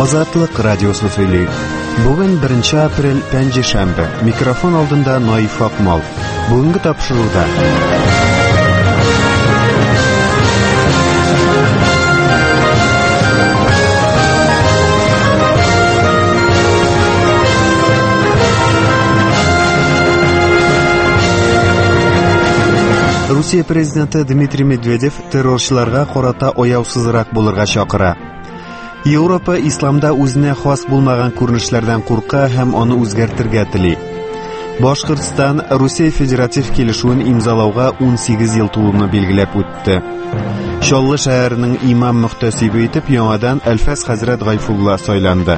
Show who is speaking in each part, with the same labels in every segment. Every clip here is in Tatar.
Speaker 1: Азатлык радиосы сөйли. Бүген 1 апрель пәнҗешәмбе. Микрофон алдында Наиф Акмал. Бүгенге тапшыруда Русия президенты Дмитрий Медведев террорчыларга карата аяусызрак булырга чакыра. Европа исламда үзенә хас булмаган күренешләрдән курка һәм аны үзгәртергә тели. Башкортстан Русия федератив килешүен имзалауга 18 ел тулуны билгеләп үтте. Чаллы шәһәренең имам мөхтәсибе итеп яңадан Әлфәс хәзрәт Гайфулла сайланды.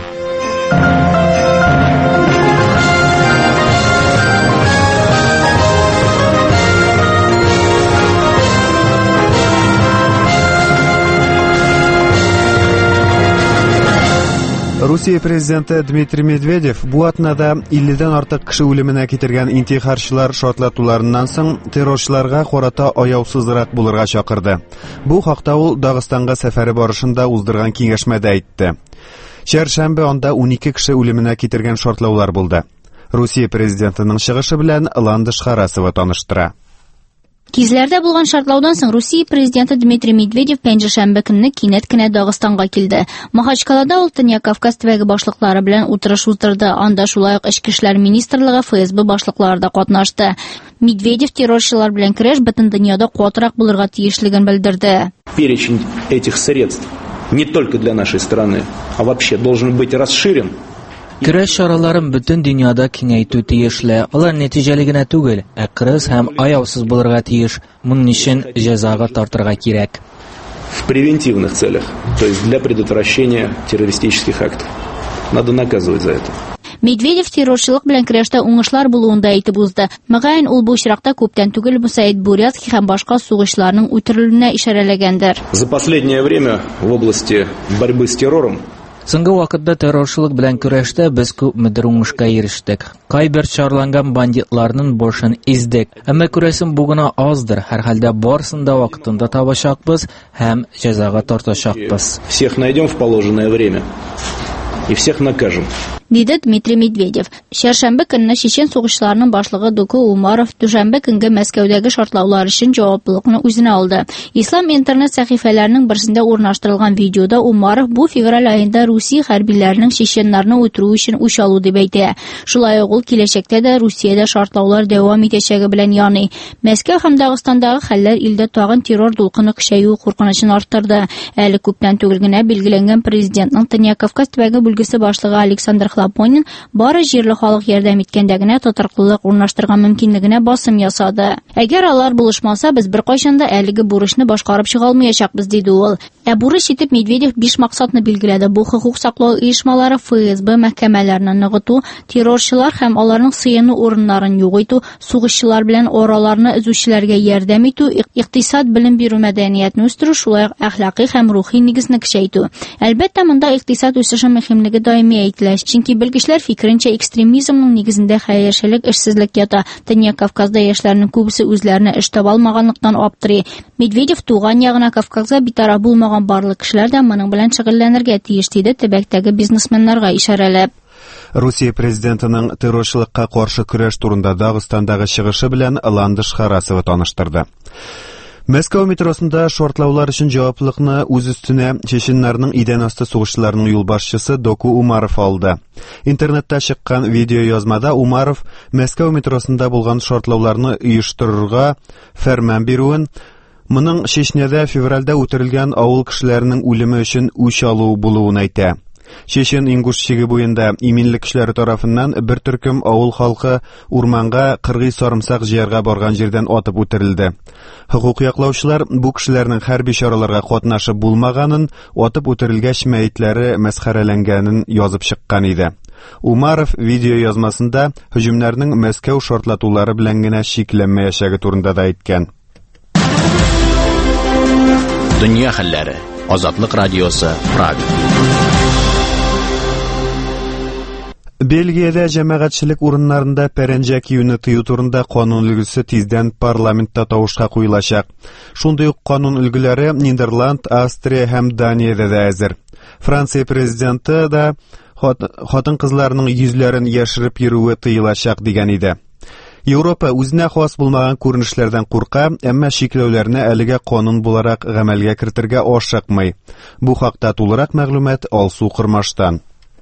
Speaker 1: Русия президенты Дмитрий Медведев бу атнада 50-дән артык кеше үлеменә китергән интихарчылар шартлатуларыннан соң террорчыларга карата аяусызрак булырга чакырды. Бу хакта ул Дагыстанга сәфәре барышында уздырган киңәшмәдә әйтте. Чәршәмбе анда 12 кеше үлеменә китергән шартлаулар булды. Русия президентының чыгышы белән Ландыш Харасова таныштыра.
Speaker 2: Кизләрдә булган шартлаудан соң Русия президенты Дмитрий Медведев пәнҗешәмбе көнне кинәт кенә Дагыстанга килде. Махачкалада ул Төньяк Кавказ төбәге башлыклары белән утырыш уздырды. Анда шулай ук Эчке эшләр министрлыгы, ФСБ башлыклары да катнашты. Медведев террорчылар белән көрәш бөтен дөньяда катырак булырга тиешлеген белдерде.
Speaker 3: Перечень этих средств не только для нашей страны, а вообще должен быть расширен.
Speaker 4: Көрәш чараларын бөтен дөньяда киңәйтү тиешле. Алар нәтиҗәле генә түгел, ә кырыс һәм аяусыз булырга тиеш. Моның өчен җәзага тартырга кирәк.
Speaker 3: В превентивных целях, то есть для предотвращения террористических актов. Надо наказывать за это.
Speaker 2: Медведев террорчылык белән көрәштә уңышлар булуында әйтеп узды. Мәгәен ул бу очракта күптән түгел Мусаид Бурятский һәм башка сугышларның үтерелүенә ишарәләгәндер.
Speaker 3: За последнее время в области борьбы с террором
Speaker 4: Соңгы вакытта террорчылык белән көрәштә без күпмедер уңышка ирештек. Кайбер чарланган бандитларның башын издек. Әмма күрәсем бу гына аздыр. Һәрхәлдә барысын да вакытында табачакбыз һәм җәзага тартачакбыз.
Speaker 3: Всех найдем в положенное время и всех накажем.
Speaker 2: Диде Дмитрий Медведев. Чәршәмбе көнне чечен сугышларының башлыгы Дуку Умаров дүшәмбе көнгә Мәскәүдәге шартлаулар өчен җаваплылыкны үзенә алды. Ислам интернет сәхифәләренең берсендә урнаштырылган видеода Умаров бу февраль аенда Русия хәрбиләренең чеченнарны үтерү өчен үч алу дип әйтә. Шулай ук ул киләчәктә дә Русиядә шартлаулар дәвам итәчәге белән яный. Мәскәү һәм Дагыстандагы хәлләр илдә тагын террор дулкыны көчәю куркынычын арттырды. Әле күптән түгел генә билгеләнгән президентның Төньяк Кавказ төбәге бүлгесе башлыгы Александр Хлапонин бары җирле халык ярдәм иткәндә генә тотарклылык урнаштырган мөмкинлегенә басым ясады. Әгәр алар булышмаса, без беркайчан да әлеге бурычны башкарып чыга алмаячакбыз, диде ул. Бурыч итеп Медведев 5 максатны билгеләде. Бу хукук саклау оешмалары, ФСБ мәхкәмәләрен ныгыту, террорчылар һәм аларның сыену урыннарын югыйту, сугышчылар белән араларны үзүчеләргә ярдәм итү, икътисад, белем бирү мәдәниятен үстерү, шулай ук әхлакый һәм рухи нигезне көчәйтү. Әлбәттә, монда икътисад үсеше мөһимлеге даими әйтелә, чөнки белгечләр фикеренчә экстремизмның нигезендә хәерчелек, эшсезлек ята. Төньяк Кавказда яшьләрнең күбесе үзләренә эш таба алмаганлыктан аптырый. Медведев туган ягына Кавказга битараф булмаган барлык кешеләр дә моның белән шөгыльләнергә тиеш, диде төбәктәге бизнесменнарга ишарәләп.
Speaker 1: Русия президентының террорчылыкка каршы көрәш турында Дагыстандагы чыгышы белән Ландыш Харасова таныштырды. Мәскәү метросында шартлаулар өчен җаваплылыкны үз өстенә чеченнарның идән асты сугышчыларының юлбашчысы Доку Умаров алды. Интернетта чыккан видео язмада Умаров Мәскәү метросында булган шартлауларны оештырырга фәрман бирүен, моның Чечняда февральдә үтерелгән авыл кешеләренең үлеме өчен үч алу булуын әйтә. Чечен ингушчыгы буенда иминлек кешеләре тарафыннан бер төркем авыл халкы урманга кыргый сарымсак җыярга барган җирдән атып үтерелде. Хукук яклаучылар бу кешеләрнең хәрби чараларга катнашып булмаганын, атып үтерелгәч мәйетләре мәсхәрәләнгәнен язып чыккан иде. Умаров видео язмасында һөҗүмнәрнең Мәскәү шартлатулары белән генә шикләнмәячәге турында да әйткән.
Speaker 5: Дөнья хәлләре. Азатлык радиосы, Прага.
Speaker 1: Бельгиядә җәмәгатьчелек урыннарында пәрәнҗә киюне тыю турында канун өлгесе тиздән парламентта тавышка куелачак. Шундый ук канун өлгеләре Нидерланд, Австрия һәм Даниядә дә әзер. Франция президенты да хатын-кызларның йөзләрен яшереп йөрүе тыелачак дигән иде. Европа үзенә хас булмаган күренешләрдән курка, әмма шикләүләрне әлегә канун буларак гамәлгә кертергә ашыкмый. Бу хакта тулырак мәгълүмат Алсу Кырмаштан.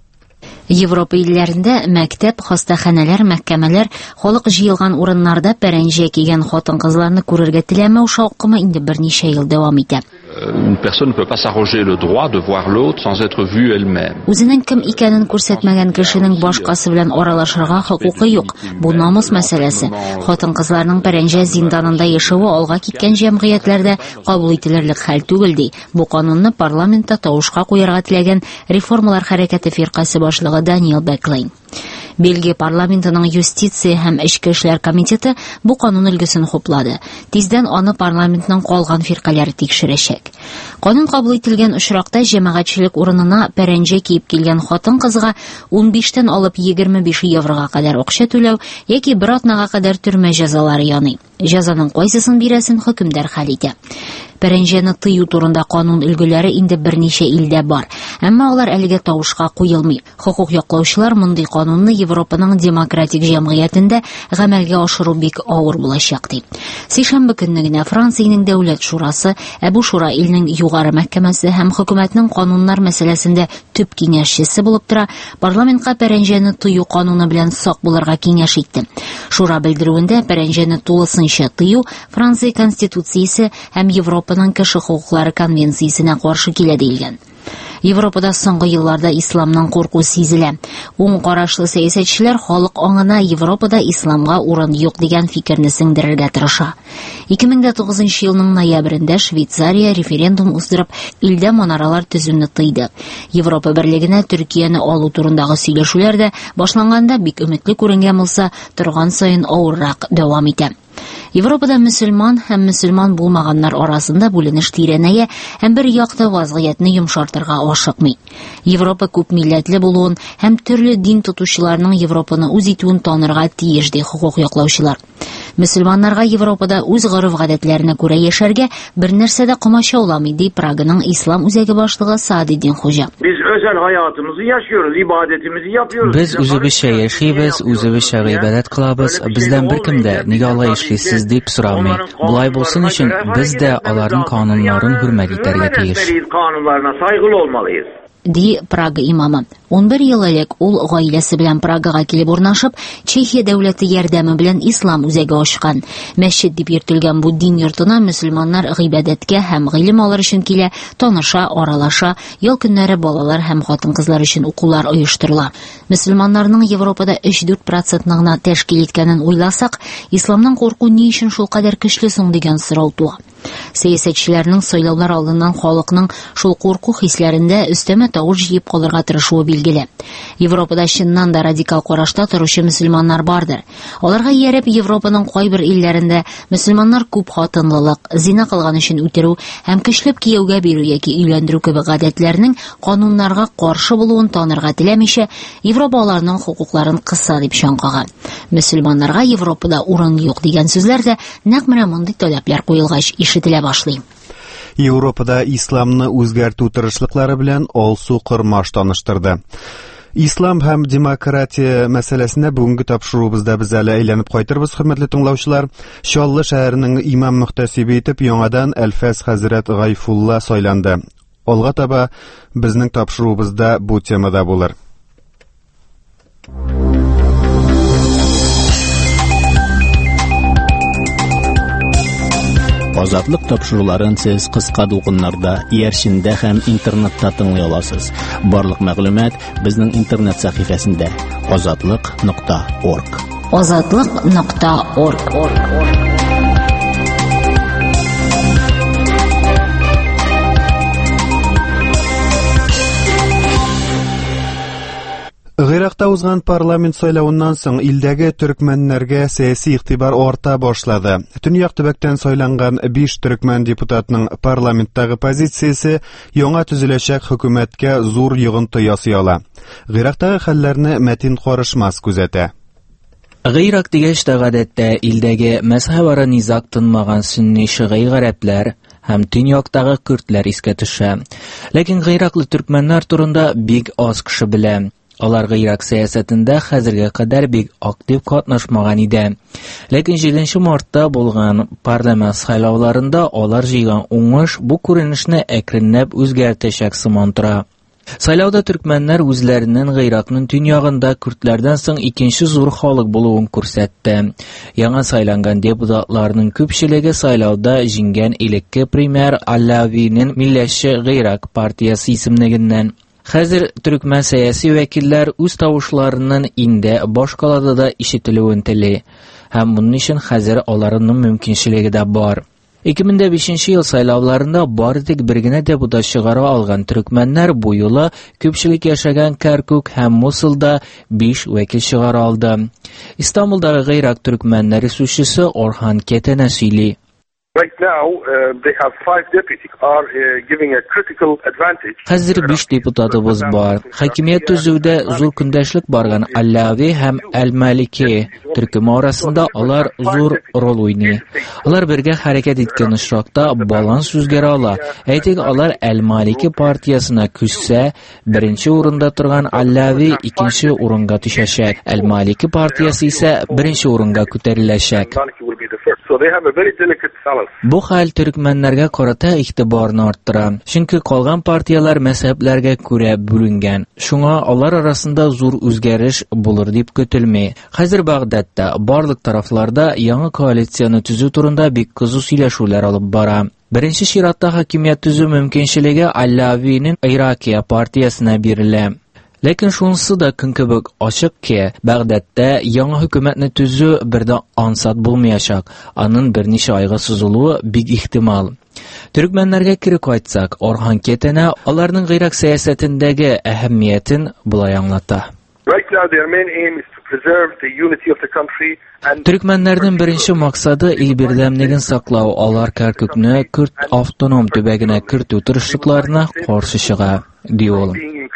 Speaker 6: Европа илләрендә мәктәп, хастаханәләр, мәхкәмәләр, халык җыелган урыннарда пәрәнҗә кигән хатын-кызларны күрергә теләмәү шаукымы инде берничә ел дәвам итә.
Speaker 7: Une personne ne peut pas s'arroger le droit de voir l'autre sans être vue elle-même.
Speaker 6: Үзенең кем икәнен күрсәтмәгән кешенең башкасы белән аралашырга хокукы юк. Бу намус мәсьәләсе. Хатын-кызларның пәрәнҗә зинданында яшәве алга киткән җәмгыятьләрдә кабул ителерлек хәл түгел ди. Бу канунны парламентта тавышка куярга теләгән реформалар хәрәкәте фиркасы башлыгы Даниэл Беклейн. Бельгия парламентының юстиция һәм эчке эшләр комитеты бу канун өлгесен хуплады. Тиздән аны парламентның калган фиркалары тикшерәчәк. Канун кабул ителгән очракта җәмәгатьчелек урынына пәрәнҗә киеп килгән хатын-кызга 15-тән алып 25 еврога кадәр акча түләү яки бер атнага кадәр төрмә җәзалары яный. Җәзаның кайсысын бирәсен хөкемдар хәл итә. Пәрәнҗәне тыю турында канун өлгеләре инде берничә илдә бар, әмма алар әлегә тавышка куелмый. Хукук яклаучылар мондый канунны Европаның демократик җәмгыятендә гамәлгә ашыру бик авыр булачак ди. Сишәмбе көнне генә Франциянең дәүләт шурасы, Әбу Шура илнең югары мәхкәмәсе һәм хөкүмәтнең кануннар мәсьәләсендә төп киңәшчесе булып тора, парламентка пәрәнҗәне тыю кануны белән сак булырга киңәш итте. Шура белдерүендә пәрәнҗәне тулысынча тыю Франция конституциясе һәм Европаның кеше хукуклары конвенциясенә каршы килә диелгән. Европада соңгы елларда исламның курку сизелә. Уң карашлы сәясәтчеләр халык аңына Европада исламга урын юк дигән фикерне сеңдерергә тырыша. 2009 елның ноябрендә Швейцария референдум уздырып, илдә манаралар төзүне тыйды. Европа берлегенә Төркияне алу турындагы сөйләшүләр дә башланганда бик өметле күренгән булса, торган саен авыррак дәвам итә. Европада мөселман һәм мөселман булмаганнар арасында бүленеш тирәнәя һәм бер якты вазгыятьне йомшартырга ашыкмый. Европа күп милләтле булуын һәм төрле дин тотучыларның Европаны үз итүен танырга тиеш ди хукук яклаучылар. Мөселманнарга Европада үз гореф-гадәтләренә күрә яшәргә бер нәрсә дә комачауламый ди Праганың ислам үзәге башлыгы Садиддин Хуҗа.
Speaker 8: Biz özel hayatımızı yaşıyoruz, ibadetimizi yapıyoruz.
Speaker 4: Без үзебезчә яшибез, үзебезчә гыйбадәт кылабыз. Бездән беркем дә нигә алай эшлисез дип сорамый. Булай булсын өчен без дә аларның кануннарын хөрмәт итәргә тиеш.
Speaker 8: Kanunlarına saygılı olmalıyız.
Speaker 6: Ди Прага имамы. 11 ел элек ул гаиләсе белән Прагага килеп урнашып, Чехия дәүләте ярдәме белән ислам үзәге ачкан. Мәчет дип йөртелгән бу дин йортына мөселманнар гыйбадәткә һәм гыйлем алыр өчен килә, таныша, аралаша, ел көннәре балалар һәм хатын-кызлар өчен укулар оештырыла. Мөселманнарның Европада 3-4% гына тәшкил иткәнен уйласак, исламның курку ни өчен шул кадәр көчле соң дигән сорау туа. Сәясәтчеләрнең сайлаулар алдыннан халыкның шул курку хисләрендә өстәмә тавыш җыеп калырга тырышуы билгеле. Европада чыннан да радикал карашта торучы мөселманнар бардыр. Аларга ияреп Европаның кайбер илләрендә мөселманнар күп хатынлылык, зина кылган өчен үтерү һәм көчләп кияүгә бирү яки өйләндерү кебек гадәтләрнең кануннарга каршы булуын танырга теләмичә, Европа аларның хукукларын кыса дип чаңкаган. Мөселманнарга Европада урын юк дигән сүзләр дә нәкъ менә мондый таләпләр куелгач ишетелә башлый.
Speaker 1: Европада исламны үзгәртү тырышлыклары белән Алсу Кырмаш таныштырды. Ислам һәм демократия мәсьәләсенә бүгенге тапшырубызда без әле әйләнеп кайтырбыз, хөрмәтле тыңлаучылар. Чаллы шәһәренең имам мөхтәсибе итеп яңадан Әлфәс хәзрәт Гайфулла сайланды. Алга таба безнең тапшырубызда бу темада булыр.
Speaker 5: Азатлык тапшыруларын сез кыска дулкыннарда, иярчиндә һәм интернетта тыңлый аласыз. Барлык мәгълүмат безнең интернет сәхифәсендә azatlyk.org.
Speaker 6: azatlyk.org.
Speaker 1: Гыйракта Гыйракта узган парламент сайлауыннан соң илдәге төркмәннәргә сәяси игътибар арта башлады. Төньяк төбәктән сайланган 5 төркмән депутатының парламенттагы позициясе яңа төзеләчәк хөкүмәткә зур йогынты ясый ала. Гыйрактагы хәлләрне Мәтин Карышмас күзәтә.
Speaker 4: Гыйрак дигәч тә гадәттә илдәге мәзһәбара низак тынмаган сөнни шигый гарәпләр һәм төньяктагы көрдләр искә төшә. Ләкин гыйраклы төркмәннәр турында бик аз кеше белә. Алар Гыйрак сәясәтендә хәзергә кадәр бик актив катнашмаган иде. Ләкин 7 мартта булган парламент сайлауларында алар җыйган уңыш бу күренешне әкренләп үзгәртәчәк сыман тора. Сайлауда төркмәннәр үзләренең Гыйракның төньягында көрдләрдән соң икенче зур халык булуын күрсәтте. Яңа сайланган депутатларның күпчелеге сайлауда җиңгән элекке премьер Аллавинең Милләтче Гыйрак партиясе исемлегеннән. Хәзер төркмән сәяси вәкилләр үз тавышларының инде башкалада да ишетелүен тели. Һәм моның өчен хәзер аларның мөмкинчелеге дә бар. 2005 ел сайлауларында бары тик бер генә депутат чыгара алган төркмәннәр бу юлы күпчелек яшәгән Кәркүк һәм Мусулда 5 вәкил чыгара алды. Истанбулдагы Гыйрак төркмәннәре сүзчесе Орхан Кетенә сөйли.
Speaker 9: Right now, they have 5 deputies are giving a critical advantage.
Speaker 4: Хәзер 5 депутатыбыз бар. Хакимият төзүдә зур көндәшлек барган Аллави һәм Әл-Малики төркеме арасында алар зур роль уйный. Алар бергә хәрәкәт иткән очракта баланс үзгәрә ала. Әйтик, алар Әл-Малики партиясына күчсә, беренче урында торган Аллави икенче урынга төшәчәк. Әл-Малики партиясы исә беренче урынга күтәреләчәк. Бу хәл төркмәннәргә карата игътибарны арттыра. Чөнки калган партияләр мәзһәбләргә күрә бүленгән. Шуңа алар арасында зур үзгәреш булыр дип көтелми. Хәзер Багдадта барлык тарафларда яңа коалицияны төзү турында бик кызу сөйләшүләр алып бара. Беренче чиратта хакимият төзү мөмкинчелеге Аллавинең Иракия партиясына бирелә. Ләкин шунысы да көн кебек ачык ки, Багдадта яңа хөкүмәтне төзү бердә ансат булмаячак. Аның берничә айга сузылуы бик ихтимал. Төркмәннәргә кире кайтсак, Орхан Кетенә аларның Гыйрак сәясәтендәге әһәмиятен булай аңлата. Төркмәннәрнең беренче максаты ил бердәмлеген саклау, алар Кәркүкне Күрд автоном төбәгенә кертү тырышлыкларына каршы чыга, ди ул.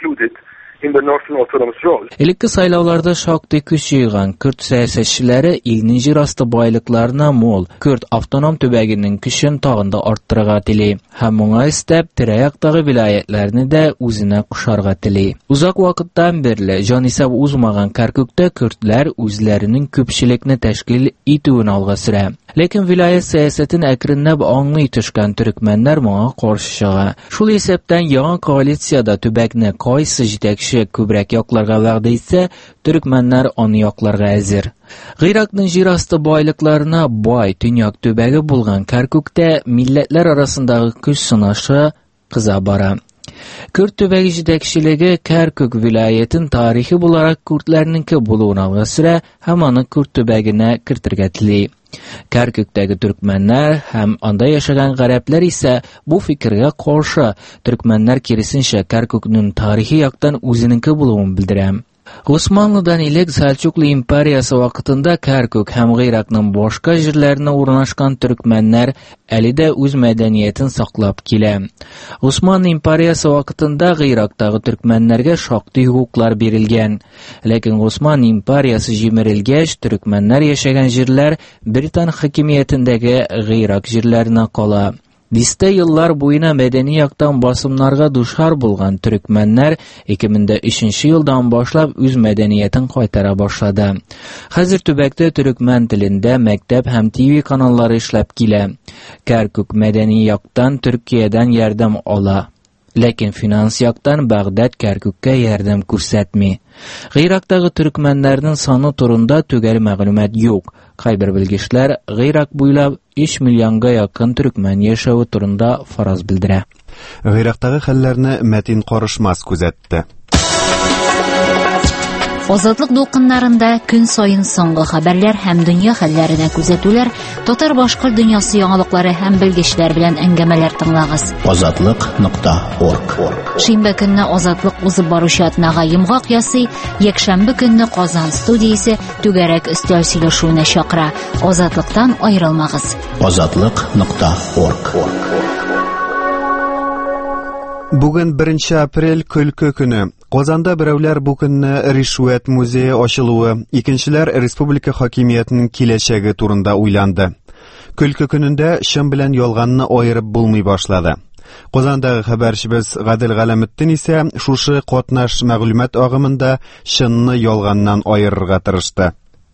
Speaker 4: Элекке сайлауларда шактый көч җыйган Күрд сәясәтчеләре илнең җир асты байлыкларына мол Күрд автоном төбәгенең көчен тагын да арттырырга тели һәм моңа истәп тирә-яктагы вилаятларны да үзенә кушарга тели. Узак вакыттан бирле җанисәп узмаган Кәркүктә көрдләр үзләренең күпчелекне тәшкил итүен алга сөрә. Ләкин вилаят сәясәтен әкренләп аңлый төшкән төркмәннәр моңа каршы чыга. Шул исәптән яңа коалициядә төбәкне кайсы җитәкче күбрәк якларга вәгъдә итсә, төркмәннәр аны якларга әзер. Гыйракның җир асты байлыкларына бай төньяк төбәге булган Кәркүктә милләтләр арасындагы көч сынашы кыза бара. Күрд төбәге җитәкчелеге Кәркүк вилаятын тарихи буларак күрдләрнеңке булуын алга сөрә һәм аны Күрд төбәгенә кертергә тели. Кәркүктәге төркмәннәр һәм анда яшәгән гарәпләр исә бу фикергә каршы, төркмәннәр киресенчә Кәркүкнең тарихи яктан үзенеңке булуын белдерә. Османлыдан элек Сәлҗуклы империясы вакытында Кәркүк һәм Гыйракның башка җирләренә урнашкан төркмәннәр әле дә үз мәдәниятен саклап килә. Осман империясы вакытында Гыйрактагы төркмәннәргә шактый хукуклар бирелгән. Ләкин Осман империясы җимерелгәч, төркмәннәр яшәгән җирләр Британ хакимиятендәге Гыйрак җирләренә кала. Дистә еллар буена мәдәни яктан басымнарга душар булган төркмәннәр 2003 елдан башлап үз мәдәниятен кайтара башлады. Хәзер төбәктә төркмән телендә мәктәп һәм ТВ каналлары эшләп килә. Кәркүк мәдәни яктан Төркиядән ярдәм ала. Ләкин финанс яктан Багдад Кәркүккә ярдәм күрсәтми. Гыйрактагы төркмәннәрнең саны турында төгәл мәгълүмат юк. Кайбер белгечләр Гыйрак буйлап 3 миллионга якын төркмән яшәве турында фараз белдерә.
Speaker 1: Гыйрактагы хәлләрне Мәтин Карышмас күзәтте.
Speaker 6: Азатлык дулкыннарында көн сайын соңгы хәбәрләр һәм дөнья хәлләренә күзәтүләр, татар-башкорт дөньясы яңалыклары һәм белгечләр белән әңгәмәләр тыңлагыз.
Speaker 5: Азатлык.орг.
Speaker 6: Шимбә көнне Азатлык узып баручы атнага йомгак ясый, якшәмбе көнне Казан студиясе түгәрәк өстәл сөйләшүенә чакыра. Азатлыктан аерылмагыз.
Speaker 5: Азатлык.орг.
Speaker 1: Бүген 1 апрель көлке көне. Казанда берәүләр бу көнне Ришвәт музее ачылуы, икенчеләр республика хакимиятенең киләчәге турында уйланды. Көлке көнендә чын белән ялганны аерып булмый башлады. Казандагы хәбәрчебез Гадел Галәметтин исә шушы катнаш мәгълүмат агымында чынны ялганнан аерырга тырышты.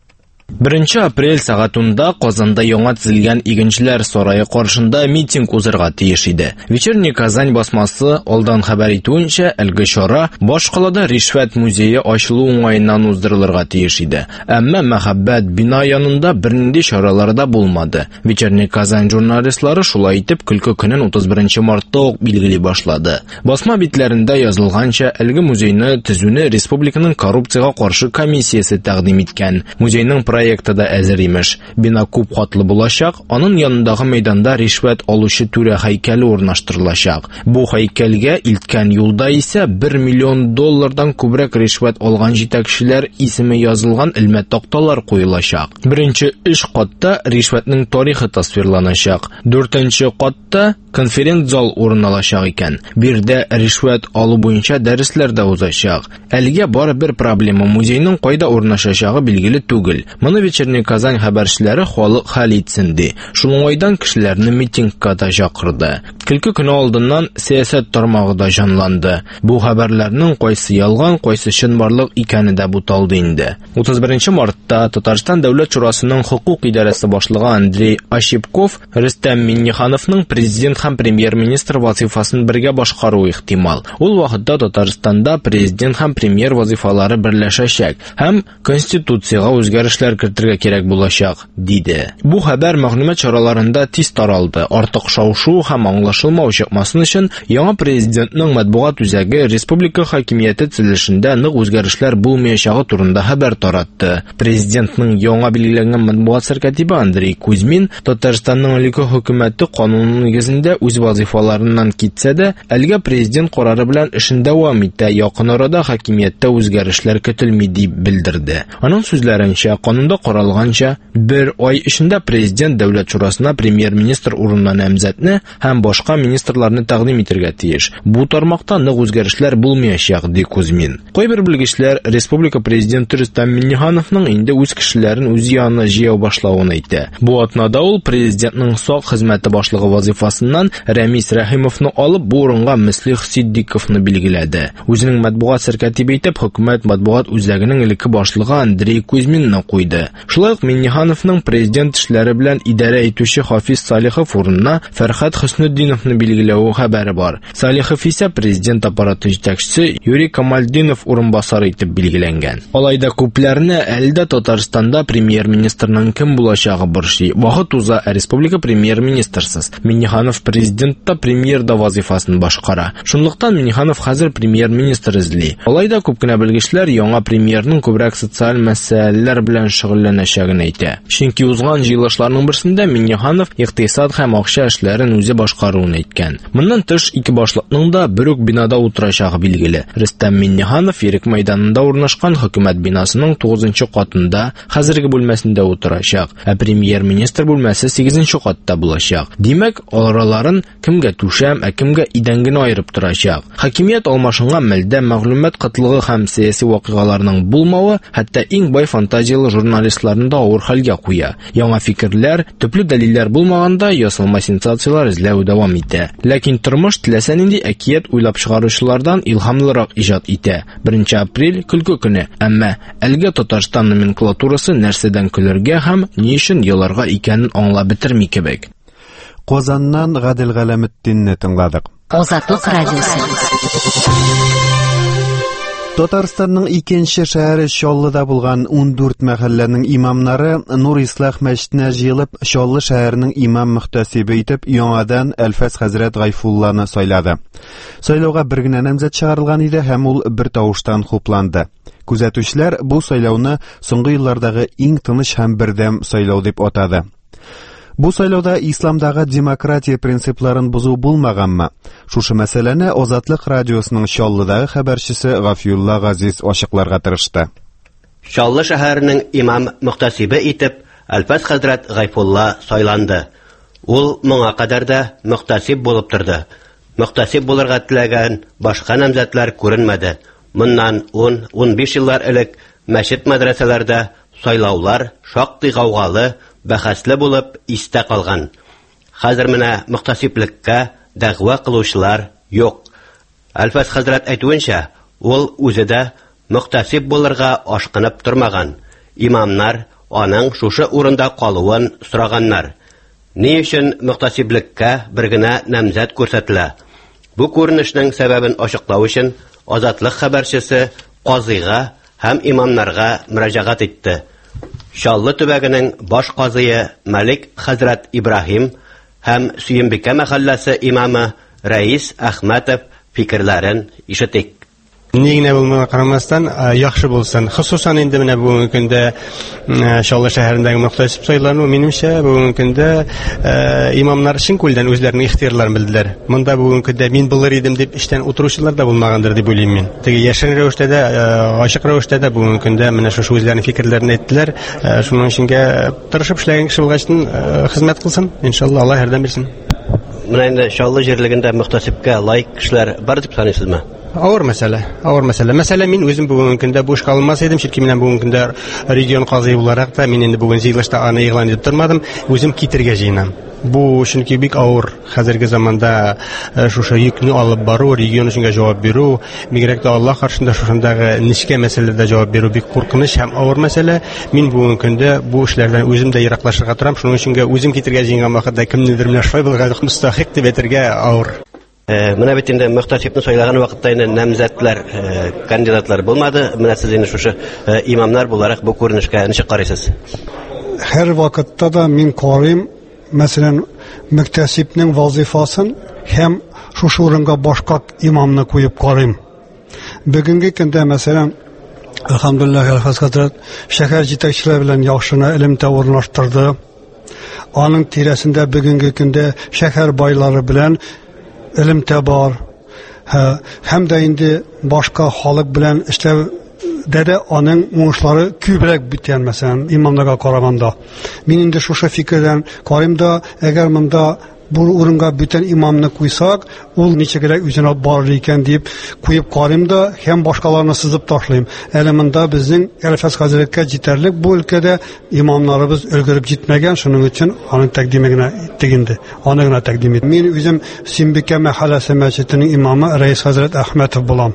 Speaker 10: 1 апрель сагатында Казанда яңа төзелгән игенчеләр сарае каршында митинг узырга тиеш иде. Вечерний Казань басмасы алдан хәбәр итүенчә, әлеге чара башкалада Ришвәт музее ачылу уңаеннан уздырылырга тиеш иде. Әмма мәхәббәт бина янында бернинди чаралар да булмады. Вечерний Казань журналистлары шулай итеп көлке көнен 31 мартта ук билгели башлады. Басма битләрендә язылганча, әлеге музейны төзүне республиканың коррупциягә каршы комиссиясе тәкъдим иткән. Музейның проекты да әзер имеш. Бина күп катлы булачак, аның янындагы мәйданда Ришвәт алучы түрә һәйкәле урнаштырылачак. Бу һәйкәлгә илткән юлда исә $1 миллион күбрәк Ришвәт алган җитәкчеләр исеме язылган элмә такталар куелачак. Беренче 3 катта Ришвәтнең тарихы тасвирланачак. 4нче катта конференц зал урын алачак икән. Бирдә Ришвәт алу буенча дәресләр дә узачак. Әлегә бары бер проблема: музейның кайда урнашачагы билгеле түгел. Моны Вечерний Казань хәбәрчеләре халык хәл итсен ди. Шул уңайдан кешеләрне митингка да чакырды. Көлке көне алдыннан сәясәт тармагы да жанланды. Бу хәбәрләрнең кайсы ялган, кайсы чынбарлык икәне дә буталды инде. 31 мартта Татарстан Дәүләт шурасының хокук идарәсе башлыгы Андрей Ощепков Рөстәм Миңнехановның президент һәм премьер-министр вазифасын бергә башкару ихтимал. Ул вакытта Татарстанда президент һәм премьер вазифалары берләшәчәк һәм конституциягә үзгәрешләр кертергә кирәк булачак, диде. Бу хәбәр мәгълүмат чараларында тиз таралды. Артык шау-шу һәм аңлашылмау чыкмасын өчен яңа президентның матбугат үзәге республика хакимияте төзелешендә нык үзгәрешләр булмаячагы турында хәбәр таратты. Президентның яңа билгеләнгән матбугат сәркәтибе Андрей Кузьмин Татарстанның әлеге хөкүмәте канунының нигезендә үз вазифаларыннан китсә дә, әлегә президент карары белән эшен дәвам итә, якын арада хакимияттә үзгәрешләр көтелми дип белдерде. Аның сүзләренчә, канунда каралганча, 1 ай эчендә президент дәүләт шурасына премьер-министр урынына намзәтне һәм башка министрларны тәкъдим итәргә тиеш. Бу тармакта нык үзгәрешләр булмаячак, ди Кузьмин. Кайбер белгечләр республика президенты Рөстәм Миңнехановның инде үз кешеләрен үз янына җыяу башлавын әйтә. Бу атнада ул президентның сак хезмәте башлыгы вазифасыннан Рәмис Рәхимовны алып, бу урынга Мөслих Сиддиковны билгеләде. Үзенең матбугат сәркәтибе итеп хөкүмәт матбугат үзәгенең элекке башлыгы Андрей Кузьминны куйды. Шулай ук Миңнехановның президент эшләре белән идарә итүче Хафиз Салихов урынына Фәрхәт Хөснетдиновны билгеләү хәбәре бар. Салихов исә президент аппараты җитәкчесе Юрий Камалдинов урынбасары итеп билгеләнгән. Алайда күпләрне әлдә Татарстанда премьер-министрның кем булачагы борчый. Вакыт уза, республика премьер-министрсыз. Миңнеханов президентта премьер да вазифасын башкара. Шунлыктан Миңнеханов хәзер премьер-министр эзли. Алайда күп кенә белгечләр яңа премьерның күбрәк социаль мәсьәләләр белән шөгыльләнәчәген әйтә. Чөнки узган җыелышларның берсендә Миңнеханов икътисад һәм акча эшләрен үзе башкаруын әйткән. Моннан тыш ике башлыкның да бер үк бинада утырачагы билгеле. Рөстәм Миңнеханов Ерек мәйданында урнашкан хөкүмәт бинасының 9нчы катында, хәзерге бүлмәсендә утырачак, ә премьер-министр бүлмәсе 8нчы катта булачак. Димәк, араларын кемгә түшәм, ә кемгә идән генә аерып торачак. Хакимият алмашынган мәлдә мәгълүмат кытлыгы һәм сәяси вакыйгаларның булмавы хәтта иң бай фантазиялы журналистларны да авыр хәлгә куя. Яңа фикерләр, төпле дәлилләр булмаганда ясалма сенсациялар эзләү дәвам итә. Ләкин тормыш теләсә нинди әкият уйлап чыгаручылардан илһамлырак иҗат итә. 1 апрель көлке көне. Әмма әлегә Татарстан номенклатурасы нәрсәдән көләргә һәм ни өчен еларга икәнен аңлап бетерми кебек.
Speaker 1: Казаннан Гадел Галәметтинне тыңладык.
Speaker 6: Азатлык радиосы.
Speaker 1: Татарстанның икенче шәһәре Чаллыда булган 14 мәхәлләнең имамнары Нур Ислах мәчетенә җыелып, Чаллы шәһәренең имам мөхтәсибе итеп яңадан Әлфәс хәзрәт Гайфулланы сайлады. Сайлауга бер генә намзәт чыгарылган иде һәм ул бер тавыштан хупланды. Күзәтүчеләр бу сайлауны соңгы еллардагы иң тыныч һәм бердәм сайлау дип атады. Бу сайлауда исламдагы демократия принципларын бузу булмаганмы? Шушы мәсьәләне Азатлык радиосының Чаллыдагы хәбәрчесе Гафиулла Газиз ачыкларга тырышты.
Speaker 11: Чаллы шәһәренең имам мөхтәсибе итеп Әлфәс хәзрәт Гайфулла сайланды. Ул моңа кадәр дә мөхтәсиб булып торды. Мөхтәсиб булырга теләгән башка намзәтләр күренмәде. Моннан 10-15 еллар элек мәчет мәдрәсәләрдә сайлаулар шактый гаугалы, бәхәсле булып истә калган. Хәзер менә мөхтәсиблеккә дәгъва кылучылар юк. Әлфәс хәзрәт әйтүенчә, ул үзе дә мөхтәсиб булырга ашкынып тормаган. Имамнар аның шушы урында калуын сораганнар. Ни өчен мөхтәсиблеккә бер генә намзәт күрсәтелә? Бу күренешнең сәбәбен ачыклау өчен Азатлык хәбәрчесе казыйга һәм имамнарга мөрәҗәгать итте. Чаллы төбәгенең баш казые Мәлик хәзрәт Ибраһим һәм Сөембикә мәхәлләсе имамы Рәис Әхмәтов фикерләрен ишетик.
Speaker 12: Нигенә булмага карамастан яхшы булсын. Хусусан инде менә бүгенге көндә Чаллы шәһәрендәге мөхтәсиб сайлану минемчә бүгенге көндә имамнар чын күлдән үзләренең ихтиярларын белделәр. Монда бүгенге көндә мин булыр идем дип эштән утыручылар да булмагандыр дип уйлыйм мин. Теге яшен рәвештә дә, ачык рәвештә дә бүгенге көндә менә шушы үзләренең фикерләрен әйттеләр. Шуның өчен тырышып эшләгән кеше булгачтын хезмәт кылсын. Иншалла Алла ярдәм бирсен.
Speaker 11: Менә инде Чаллы җирлегендә мөхтәсибкә лайык кешеләр бар дип саныйсызмы?
Speaker 12: Авыр мәсьәлә. Мәсәлән, мин үзем бүгенге көндә буш калмас идем, чөнки менә бүгенге көндә регион казый буларак та мин инде бүген җыелышта аны игълан итеп тормадым, үзем китергә җыенам. Бу чөнки бик авыр хәзерге заманда шушы йөкне алып бару, регион өчен җавап бирү, бигрәк тә Аллаһ каршында шушындагы нечкә мәсьәләдә җавап бирү бик куркыныч һәм авыр мәсьәлә. Мин бүгенге көндә бу эшләрдән үзем дә ераклашырга торам, шуның өчен үзем китергә җыенган вакытта кемнедер менә шулай булырга мустахик дип әйтергә авыр.
Speaker 11: Менә бит инде мөхтәсибне сайлаган вакытта инде намзәтләр, кандидатлар булмады. Менә сез инде шушы имамнар буларак бу күренешкә ничек карыйсыз?
Speaker 13: Һәр вакытта да мин карыйм, мәсәлән, мөхтәсибнең вазифасын һәм шушы урынга башка имамны куеп карыйм. Бүгенге көндә мәсәлән, әлхәмдүлиллаһ Әлфәс хәзрәт шәһәр җитәкчеләре белән яхшына элемтә урнаштырды. Аның тирәсендә бүгенге көндә шәһәр байлары белән элемтә бар. Һәм дә инде башка халык белән эшләүдә аның уңышлары күбрәк биткән, мәсәлән, имамнарга караганда. Мин инде шушы фикердән карыйм да, әгәр монда бу урынга бүтән имамны куйсак, ул ничегрәк үзенә барыр икән дип куеп карыйм да, һәм башкаларны сызып ташлыйм. Әле монда безнең Әлфәс хәзрәткә җитәрлек бу өлкәдә имамнарыбыз өлгереп җитмәгән, шуның өчен аның тәкъдимегенә иттегенде. Аны гына тәкъдим ит. Мин үзем Сөембикә мәхәлләсе мәчетенең имамы Рәис хәзрәт Әхмәтов булам.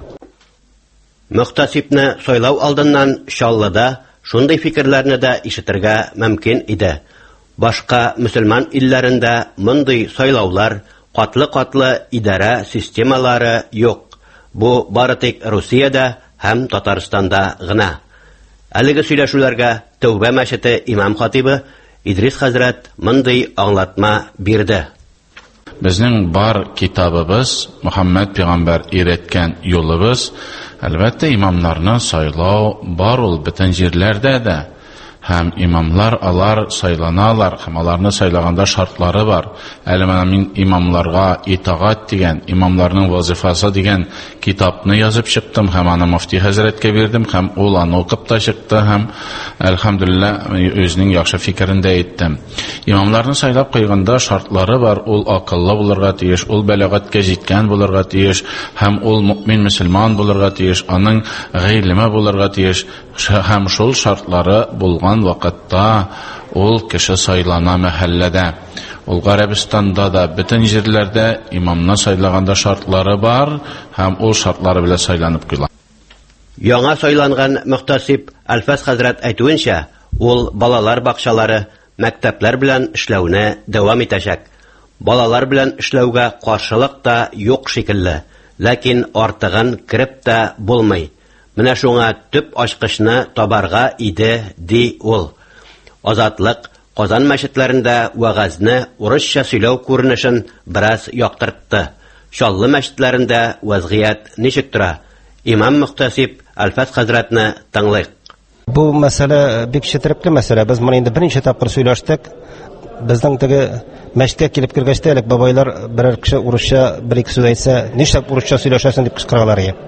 Speaker 11: Мөхтәсибне сайлау алдыннан Чаллыда шундый фикерләрне дә ишетергә мөмкин иде. Башка мөселман илләрендә мондый сайлаулар, катлы-катлы идарә системалары юк. Бу бары тик Русиядә һәм Татарстанда гына. Әлеге сөйләшүләргә Тәүбә мәчете имам хатибы Идрис хәзрәт мондый аңлатма бирде.
Speaker 14: Безнең бар китабыбыз, Мөхәммәд пәйгамбәр өйрәткән юлыбыз, әлбәттә имамнарны сайлау бар ул бөтен җирләрдә дә. Һәм имамлар алар сайланалар, һәм аларны сайлаганда шартлары бар. Әле менә мин имамларга итагать дигән, имамларның вазифасы дигән китапны язып чыктым, һәм аны муфти хәзрәткә бирдем, һәм ул аны укып та чыкты, һәм әлхәмдүлилләһ үзенең яхшы фикерен дә әйтте. Имамларны сайлап куйганда шартлары бар, ул акыллы булырга тиеш, ул бәлагатькә җиткән булырга тиеш, һәм ул мөэмин мөселман булырга тиеш, аның гыйлеме булырга тиеш, һәм шул шартлары булган вакытта ул кеше сайлана мәхәлләдә. Ул Гарәбистанда да бөтен җирләрдә имамны сайлаганда шартлары бар, һәм ул шартлары белән сайланып куела.
Speaker 11: Яңа сайланган мөхтәсиб Әлфәс хәзрәт әйтүенчә, ул балалар бакчалары, мәктәпләр белән эшләүне дәвам итәчәк. Балалар белән эшләүгә каршылык та юк шикелле, ләкин артыгын кирип тә булмый. Менә шуңа төп ачкычны табарга иде, ди ул. Азатлык Казан мәчетләрендә вәгазьне урысча сөйләү күренешен бераз яктыртты. Чаллы мәчетләрендә вазгыять ничек тора? Имам Мөхтәсиб Әлфәс хәзрәтне тыңлыйк.
Speaker 12: Бу мәсьәлә бик четерекле мәсьәлә. Без моны инде беренче тапкыр сөйләштек. Безнең теге мәчеткә килеп кергәчтә элек бабайлар берәр кеше урысча бер-ике сүз әйтсә, нишләп урысча сөйләшәсең дип кычкыралар иде.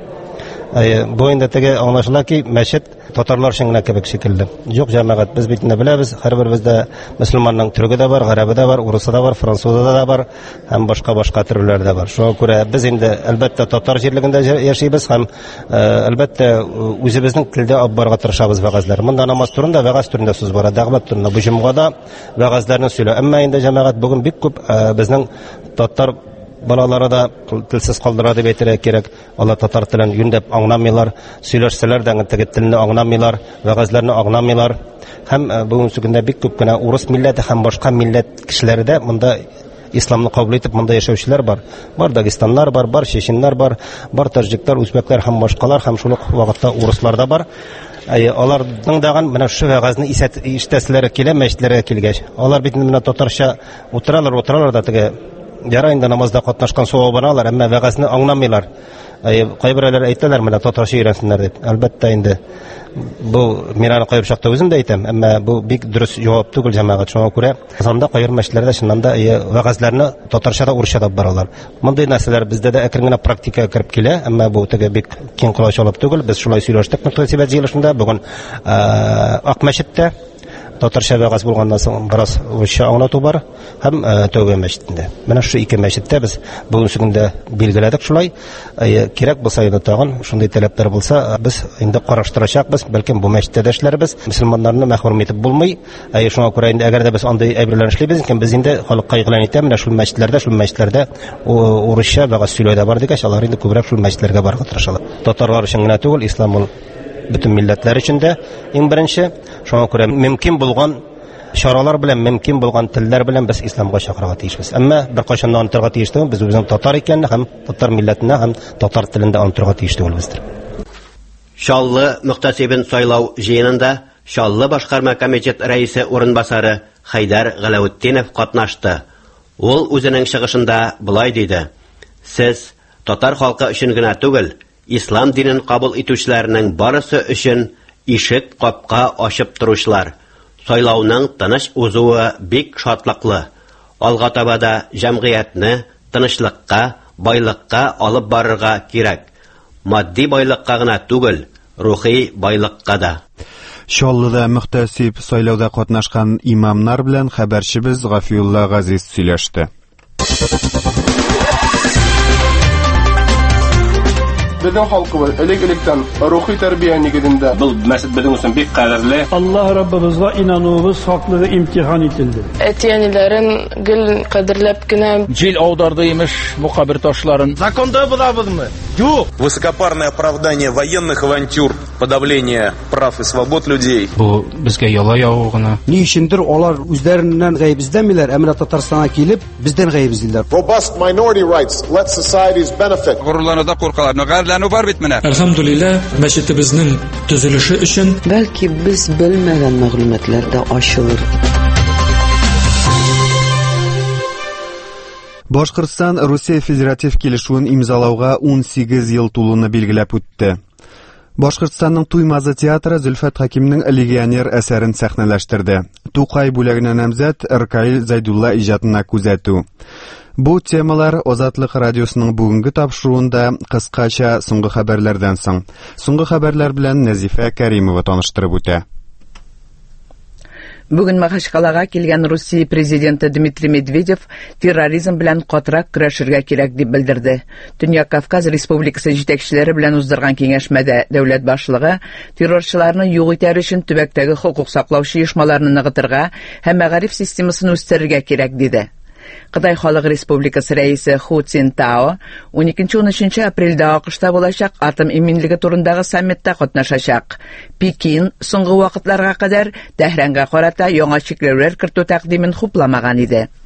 Speaker 12: Бу инде теге аңлашыла ки, мәчет татарлар өчен генә кебек шикелле. Юк, җәмәгать, без бит инде беләбез, һәрберебездә мөселманның төрге дә бар, гарәбе дә бар, урысы да бар, французы да бар, һәм башка төрләр дә бар. Шуңа күрә без инде әлбәттә татар җирлегендә яшибез һәм әлбәттә үзебезнең телдә алып барырга тырышабыз вәгазьләр. Монда намаз турында, вәгазь турында сүз бара, дәгъват турында. Бу җомгада вәгазьләрне сөйлә. Әмма инде җәмәгать бүген бик күп безнең татар балалары да телсез калдыра дип әйтергә кирәк. Алар татар телен юндәп аңламыйлар, сөйләшсәләр дә теге телне аңламыйлар, вәгазьләрне аңламыйлар. Һәм бүгенге көндә бик күп кенә урыс милләте һәм башка милләт кешеләре дә монда исламны кабул итеп монда яшәүчеләр бар. Бар дагестаннар бар, бар чеченнар бар, бар таҗиклар, үзбәкләр һәм башкалар һәм шул ук вакытта урыслар да бар. Аларның даган менә шу вәгазьне ишетәселәре килә, мәчетләргә килгәч. Алар бит менә татарча утыралар да теге Ярай инде намазда катнашкан савабыналар, әмма вәгазьне аңламыйлар. Кайберләр әйтәләр менә татарча өйрәнсеннәр дип. Әлбәттә инде бу мин аны кайбер чакта үзем дә әйтәм, әмма бу бик дөрес җавап түгел җәмәгать. Шуңа күрә Казанда кайбер мәчетләрдә чыннан да вәгазьләрне татарчада, урысчада баралар. Мондый нәрсәләр бездә дә әкрен генә практикага кирип килә, әмма бу теге бик киң кылачлап түгел. Без шулай сөйләштек мөхтәсибәт җыелышында бүген Ак мәчеттә татарча вәгазь булганнан соң бераз урысча аңлату бар һәм Тәүбә мәчетендә. Менә шу ике мәчеттә без бүгенге көндә билгеләдек шулай. Кирәк булса инде тагын шундый таләпләр булса, без инде караштырачакбыз. Бәлкем бу мәчеттә дә эшләрбез. Мөселманнарны мәхрүм итеп булмый. Шуңа күрә инде әгәр дә без андый әйберләрне эшлибез икән, без инде халыкка игълан итәм, менә шул мәчетләрдә урысча вәгазь сөйләүдә бар дигәч, алар инде күбрәк шул мәчетләргә барырга тырышалар. Татарлар өчен генә түгел, ислам ул бөтен милләтләр өчен дә иң беренче. Шуңа күрә мөмкин булган чаралар белән, мөмкин булган телләр белән без исламга чакырырга тиешбез. Әмма бер кайчан да онытырга тиеш түгел, без үзебезнең татар икәнне һәм татар милләтенә һәм татар телендә онытырга тиеш түгелбездер.
Speaker 11: Чаллы Мөхтәсибен сайлау җыенында Чаллы башкарма комитет рәисе урынбасары Хайдар Галәветдинов катнашты. Ул үзенең чыгышында булай диде: "Сез татар халкы өчен генә түгел, ислам динен кабул итүчеләрнең барысы өчен ишек капка ачып торучылар. Сайлауның тыныч узуы бик шатлыклы. Алга таба да җәмгыятьне тынычлыкка, байлыкка алып барырга кирәк. Матди байлыкка гына түгел, рухи байлыкка да."
Speaker 1: Чаллыда Мөхтәсиб сайлауда катнашкан имамнар белән хәбәрчебез Гафиулла Газиз сөйләште.
Speaker 15: Безнең халкыбыз элек-электән рухи тәрбия нигезендә. Бу мәсҗид безнең өчен бик кадерле.
Speaker 16: Аллаһ Раббыбызга инануыбыз хаклыгы имтихан ителде.
Speaker 17: Әтиәниләрен гел кадерләп кенә
Speaker 18: җил аударды имеш бу кабер ташларын.
Speaker 15: Законда булабызмы? Юк.
Speaker 19: Высокопарное оправдание военных авантюр, подавление прав и свобод людей.
Speaker 20: Бу безгә яла яву гына.
Speaker 21: Ни өчендер алар үзләреннән гаеп издәмиләр, әмма Татарстанга килеп бездән гаеп издиләр.
Speaker 22: Robust minority rights let societies benefit.
Speaker 23: Горурлануда куркалар, нәгәрләнү бар бит менә.
Speaker 24: Әлхәмдүлилләh, мәчетебезнең төзелеше өчен
Speaker 25: бәлки без белмәгән мәгълүматлар да ачылыр.
Speaker 1: Башкортстан Русия федератив килешүен имзалауга 18 ел тулуны билгеләп үтте. Башкортстанның Туймазы театры Зөлфәт Хакимның легионер әсәрен сәхнәләштерде. Тукай бүләгенә намзәт Ркаил Зайдулла иҗатына күзәтү. Бу темалар Азатлык радиосының бүгенге тапшыруында кыскача соңгы хәбәрләрдән соң. Соңгы хәбәрләр белән Назифа Кәримова таныштырып үтә.
Speaker 26: Бүген Махачкалага килгән Русия президенты Дмитрий Медведев терроризм белән катырак көрәшергә кирәк дип белдерде. Төньяк Кавказ Республикасы җитәкчеләре белән уздырган киңәшмәдә дәүләт башлыгы террорчыларны юк итәр өчен төбәктәге хукук саклаучы оешмаларны ныгытырга һәм мәгариф системасын үстерергә кирәк диде. Кытай Халык Республикасы рәисе Ху Цинтао 12-13 апрельдә АКШта булачак атом иминлеге турындагы саммитта катнашачак. Пекин соңгы вакытларга кадәр Тәһранга карата яңа чикләүләр кертү тәкъдимен хупламаган иде.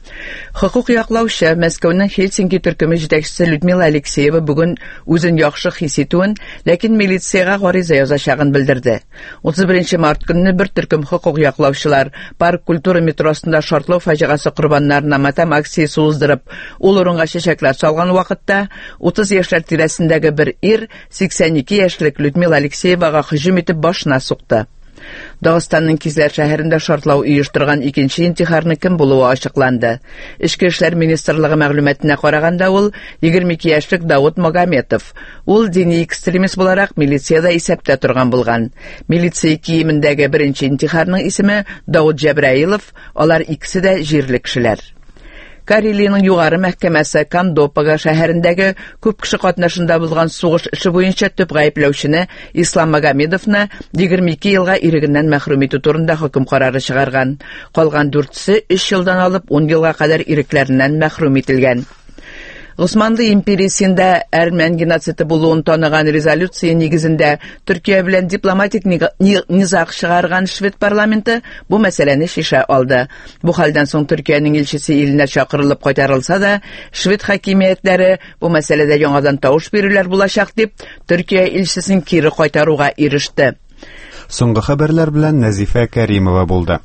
Speaker 26: Хокук яклаучы Мәскәүнең Хельсинки төркеме җитәкчесе Людмила Алексеева бүген үзен яхшы хис итүен, ләкин милициягә гариза язачагын белдерде. 31 март көнне бер төркем хокук яклаучылар парк культура метросында шартлау фаҗигасы корбаннарына матам акциясе уздырып, ул урынга чәчәкләр салган вакытта 30 яшьләр тирәсендәге бер ир 82 яшьлек Людмила Алексеевага һөҗүм итеп башына сукты. Дагыстанның Кизләр шәһәрендә шартлау оештырган икенче интихарны кем булуы ачыкланды. Ичке эшләр министрлыгы мәгълүматына караганда, ул 22 яшьлек Давыт Магометов. Ул дини экстремист буларак милицияда исәптә торган булган. Милиция киемендәге беренче интихарның исеме Давыт Җәбраилов, алар икесе дә җирле кешеләр. Карелиянең югары мәхкәмәсе Кандопага шәһәрендәге күп кеше катнашында булган сугыш эше буенча төп гаепләүчене Ислам Магомедовны 22 елга ирегеннән мәхрүм итү турында хөкем карары чыгарган. Калган 4-се 3 елдан алып 10 елга кадәр ирекләреннән мәхрүм ителгән. Госманлы империясендә әрмән геноциды булуын таныган резолюция нигезендә Төркия белән дипломатик низак чыгарган Швед парламенты бу мәсьәләне шиша алды. Бу хәлдән соң Төркиянең илчесе иленә чакырылып кайтарылса да, Швед хакимиятләре бу мәсьәләдә яңадан тавыш бирүләр булачак дип, Төркия илчесен кире кайтаруга иреште.
Speaker 1: Соңгы хәбәрләр белән Назифа Кәримова булды.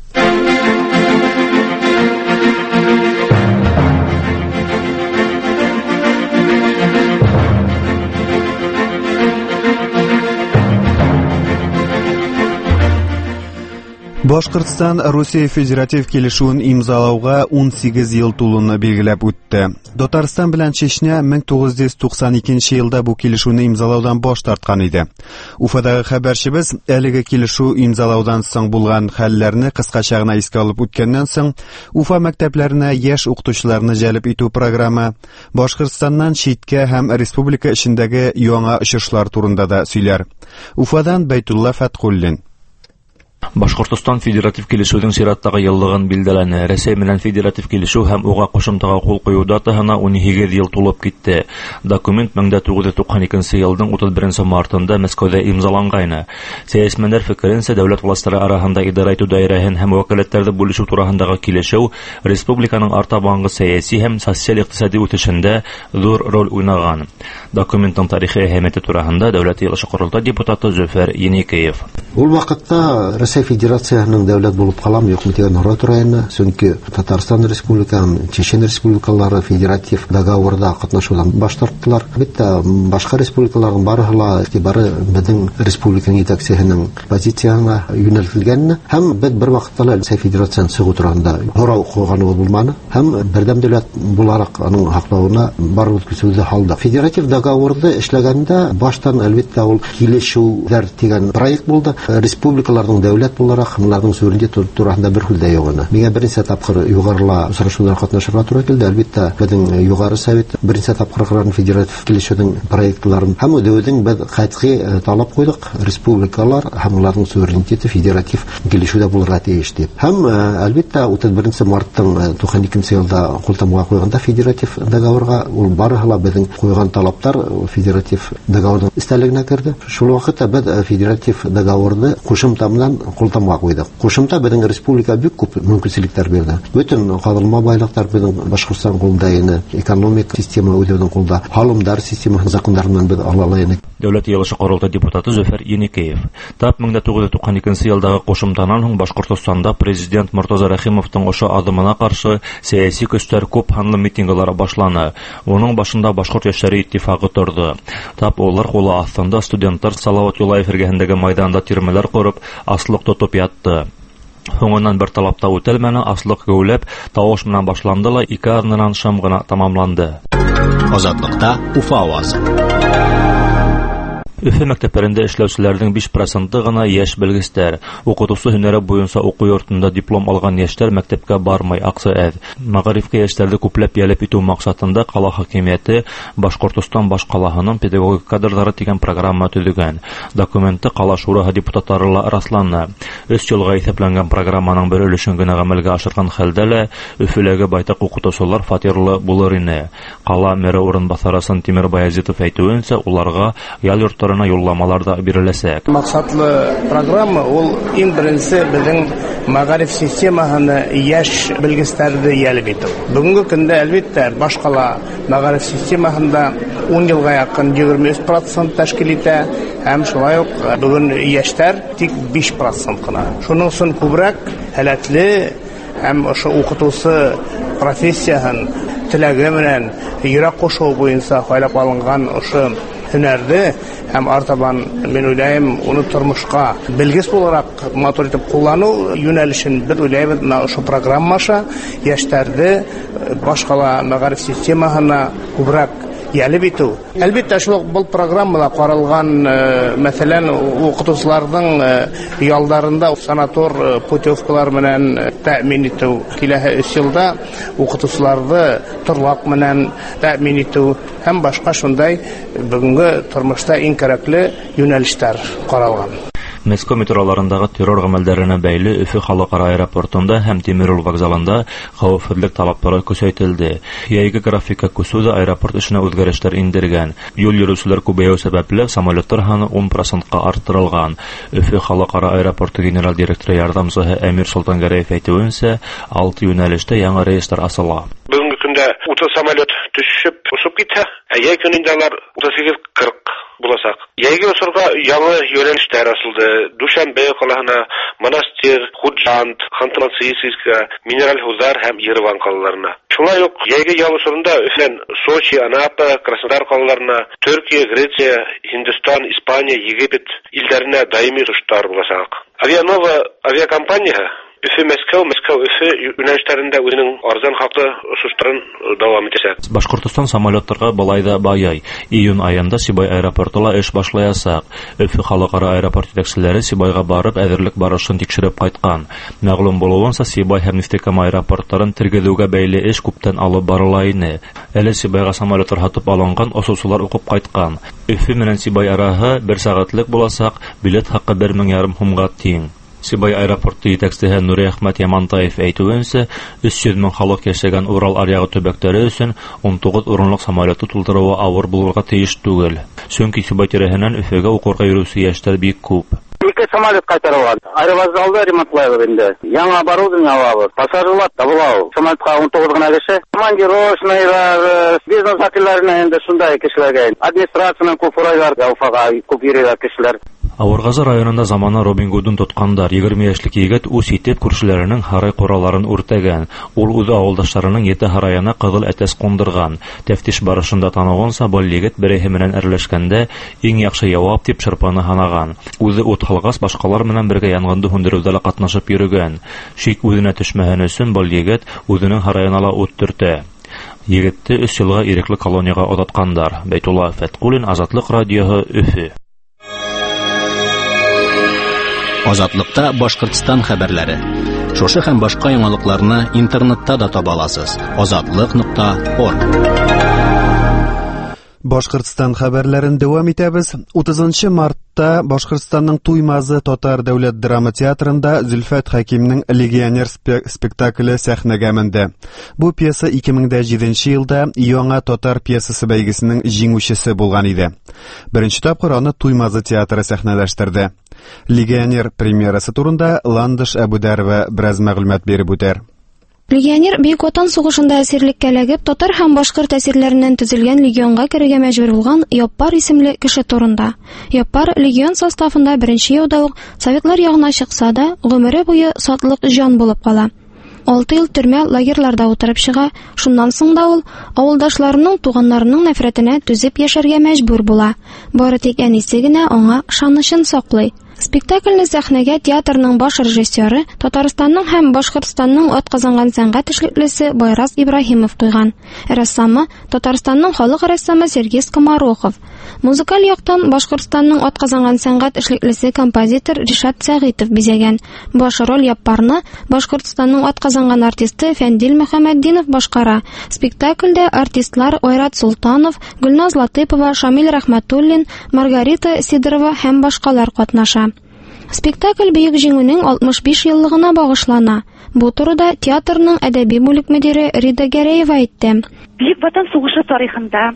Speaker 1: Башкортстан Русия федератив килешүен имзалауга 18 ел тулуны билгеләп үтте. Татарстан белән Чечня 1992 елда бу килешүне имзалаудан баш тарткан иде. Уфадагы хәбәрчебез әлеге килешү имзалаудан соң булган хәлләрне кыскача гына искә алып үткәннән соң Уфа мәктәпләренә яшь укытучыларны җәлеп итү программы, Башкортстаннан читкә һәм республика эчендәге яңа очышлар турында да сөйләр. Уфадан Бәйтулла Фәткуллин.
Speaker 2: Башкортстан федератив килешүнең сираттагы еллыгын билдәләне. Рәсәй белән федератив килешү һәм уга кушымтага кул кую датаһына 12 ел тулып китте. Документ 1992 елның 31 мартында Мәскәүдә имзаланган. Сәясәтмәннәр фикеренчә, дәүләт властьлары арасында идара итү даирәһен һәм вәкаләтләрне бүлешү турысындагы килешү республиканың артабангы сәяси һәм социаль-икътисади үсешендә зур роль уйнаган. Документның тарихи әһәмияте турысында дәүләт йыелышы корылтай депутаты Зөфәр Еникеев.
Speaker 3: Ул вакытта Россия Федерациясының дәүләт булып калам юк митигән хора турайны, чөнки Татарстан Республикасы, Чечен Республикалары федератив договорда катнашудан баш тарттылар. Битта башка республикаларның барыгы игътибары безнең республиканың итәкчесенең позициясына юнәлтелгән һәм без бер вакытта Россия Федерациясының чыгу турында хора укыганы булманы һәм бердәм дәүләт буларак аның хаклауына бар үткәрүдә халда. Федератив договорда эшләгәндә баштан әлбәттә ул килешүләр дигән проект булды. Республикаларның дәүләт буларак хәмләрнең суверенитеты турында бер хәлдә югына. Миңа беренче тапкыр югарыла сорашулар катнашырга туры килде. Әлбәттә, безнең югары совет беренче тапкыр федератив килешүнең проектларын һәм үдәүдән без катгый талап куйдык. Республикалар хәмләрнең суверенитеты федератив килешүдә булырга тиеш дип. Һәм әлбәттә, 31 марттың 92 елда култамга куйганда федератив договорга ул барыгы безнең куйган талаптар федератив договорның истәлегенә керде. Шул вакытта без федератив договорны кушымта белән култамга куйдык. Кушымта безнең республика бик күп мөмкинлекләр бирде. Бөтен кагылма байлыктар безнең Башкортстан кулында ине, экономик система үдәүнең кулда, халымдар система законнарыннан без ала алайык.
Speaker 2: Дәүләт йыелышы корылтай депутаты Зөфәр Еникеев. Тап 1992 елдагы кушымтаннан соң Башкортстанда президент Муртаза Рәхимовның ошо адымына каршы сәяси көчләр күп ханлы митинглар башланы. Оның башында Башкорт яшьләре иттифагы торды. Тап олар кулы астында студентлар Салават Юлаев эргәһендәге майданда тирмәләр корып, аслык тотып ятты. Соңыннан бер талапта үтәлмәне, аслык гәүләп, тавыш менән башланды ла 2 арнанан шам гына тамамланды.
Speaker 5: Азатлыкта Уфа авазы.
Speaker 2: Өфе мәктәпләрендә эшләүчеләрнең 5% гына яшь белгечләр. Укытучы һөнәре буенча уку йортында диплом алган яшьләр мәктәпкә бармый, аксы әз. Мәгарифкә яшьләрне күпләп ялеп итү максатында кала хакимияте Башкортстан баш калаһының педагогик кадрлары дигән программа төзегән. Документты кала шураһы депутатлары расланды. 3 елга исәпләнгән программаның бер өлешен генә гамәлгә ашырган хәлдә лә Өфеләге байтак укытучылар фатирлы булыр ине. Кала мэре урынбасары Тимер Баязитов әйтүенчә, уларга ял йортлары укучыларына юлламалар да биреләсәк.
Speaker 4: Максатлы программа ул иң беренче безнең мәгариф системаһына яшь белгечләрне ялып итү. Бүгенге көндә әлбәттә башкала мәгариф системаһында 10 елга якын 23% тәшкил итә, һәм шулай ук бүген яшьләр тик 5% кына. Шуның өчен күбрәк һәләтле һәм ошо укытучы профессияһын теләге белән йөрәк кушу буенча хайлап алынган ошо һөнәрне һәм артабан мен уйлайм уны тормышка белгес буларак матур итеп куллану юнәлешен бер уйлайбыз ошо программаша яшьләрне башкала мәгариф системаһына күбрәк ялып итү. Әлбәттә шул бу программада каралган, мәсәлән, укытучыларның ялдарында санатор путевкалар белән тәэмин итү, киләһе 3 елда укытучыларны торлак белән тәэмин итү һәм башка шундай бүгенге тормышта иң кирәкле юнәлештәр каралган.
Speaker 2: Мәскәү метроларындагы террор гамәлләренә бәйле Өфе халыкара аэропортында һәм Тимер юл вокзалында хәвефсезлек талаплары көчәйтелде. Яйгы графикка күсүдә аэропорт эшенә үзгәрешләр индергән. Юл йөрүчеләр күбәю сәбәпле самолетлар саны 10%-ка арттырылган. Өфе халыкара аэропорты генераль директоры ярдәмчесе Әмир Солтангәрәев әйтүенчә, 6 юнәлештә яңа рейслар асыла.
Speaker 6: Бүгенге көндә 30 самолет төшеп, ушып китә. Яй көнендә алар 38-40 буласак. Яйгы осырга яңа юнәлештәр асылды. Душанбе калаһына, Монастир, Худжанд, Ханты-Мансийская, Минераль Хузар һәм Ереван калаларына. Шулай ук яйгы ял осырында Өфән, Сочи, Анапа, Краснодар калаларына, Төркия, Греция, Һиндстан, Испания, Египет илләренә даими рейслар буласак. Авианова авиакомпания Өфе Мәскәү Өфе юнәлешләрендә үзенең арзан хаклы сустырын дәвам итәчәк.
Speaker 2: Башкортстан самолетларга балайда баяй. Июнь аенда Сибай аэропортында эш башлаячак. Өфе халыкара аэропорт җитәкчеләре Сибайга барып әзерлек барышын тикшереп кайткан. Мәгълүм булуынча Сибай һәм Нефтекама аэропортларын тергезүгә бәйле эш күптән алып барыла иде. Әле Сибайга самолетлар һатып алынган, асылсулар укып кайткан. Өфе менән Сибай арасы 1 сәгатьлек буласак, билет хакы 1500 сумга тиң. Сибай аэропорты җитәкчесе Нури Әхмәт Ямантаев әйтүенчә, 300 мең халык яшәгән Урал аръягы төбәкләре өчен 19 урынлык самолетны тултыруы авыр булырга тиеш түгел. Чөнки Сибай тирәһеннән Өфөгә укырга йөрүче яшьләр бик күп.
Speaker 7: 2 самолет кайтарылган. Аэровокзалда ремонтлайлар инде. Яңа оборудование алабыз. Пассажирлар табылау. Самолетка 19 гына кеше. Командировочныйлар, бизнес вакилләренә инде шундай кешеләргә. Администрациянең күп фурайлар, Уфага күп йөриләр кешеләр.
Speaker 2: Авыргазы районында замана Робин Гудын тоткандар. 20 яшьлек егет үз итеп күршеләренең харай коралларын үртәгән. Ул үз авылдашларының 7 хараяна кызыл әтәс кундырган. Тәфтиш барышында танылганса, бу егет береһе менән әрләшкәндә иң яхшы явап дип шырпаны ханаган. Үзе ут халгас башкалар менән бергә янганды хөндерүдә катнашып йөргән. Шик үзенә төшмәгән өчен бу егет үзенең хараяна ут төртә. Егетте 3 елга ирекле колонияга озаткандар. Бәйтулла Фәткулин, Азатлык радиоһы, Өфе.
Speaker 5: Азатлыкта Башкортстан хәбәрләре. Шушы һәм башка яңалыкларны интернетта да таба аласыз. Azatlyk.org.
Speaker 1: Башкортстан хәбәрләрен дәвам итәбез. 30 мартта Башкортстанның Туймазы татар дәүләт драма театрында Зөлфәт Хәкимнең Легионер спектакле сәхнәгә менде. Бу пьеса 2007 елда яңа татар пьесасы бәйгесенең җиңүчесе булган иде. Беренче тапкыр аны Туймазы театры сәхнәләштерде. Легионер премьерасы турында Ландыш Әбүдәрова бераз мәгълүмат биреп үтәр.
Speaker 8: Легионер Бөек Ватан сугышында әсирлеккә эләгеп, татар һәм башкорт әсирләреннән төзелгән легионга керергә мәҗбүр булган Яппар исемле кеше турында. Яппар легион составында беренче елда ук советлар ягына чыкса да, гомере буе сатлык җан булып кала. 6 ел төрмә лагерьларда утырып чыга. Шуннан соң да ул авылдашларының, туганнарының нәфрәтенә түзеп яшәргә мәҗбүр була. Бары тик әнисе генә аңа ышанычын саклый. Спектакльне сәхнәгә театрның баш режиссеры, Татарстанның һәм Башкортстанның атказанган сәнгать эшлеклесе Байрас Ибраһимов куйган. Рәссамы Татарстанның халык рәссамы Сергей Скоморохов. Музыкаль яктан Башкортстанның атказанган сәнгать эшлеклесе композитор Ришат Сәгыйтов бизәгән. Баш роль Яппарны Башкортстанның атказанган артисты Фәндил Мөхәммәддинов башкара. Спектакльдә артистлар Айрат Султанов, Гөлназ Латыпова, Шамил Рәхмәтуллин, Маргарита Сидорова һәм башкалар катнаша. Спектакль бөек җиңүнең 65 еллыгына багышлана. Бу турыда театрның әдәби бүлек мөдире Рида Гәрәева әйтте.
Speaker 9: Бөек Ватан сугышы тарихында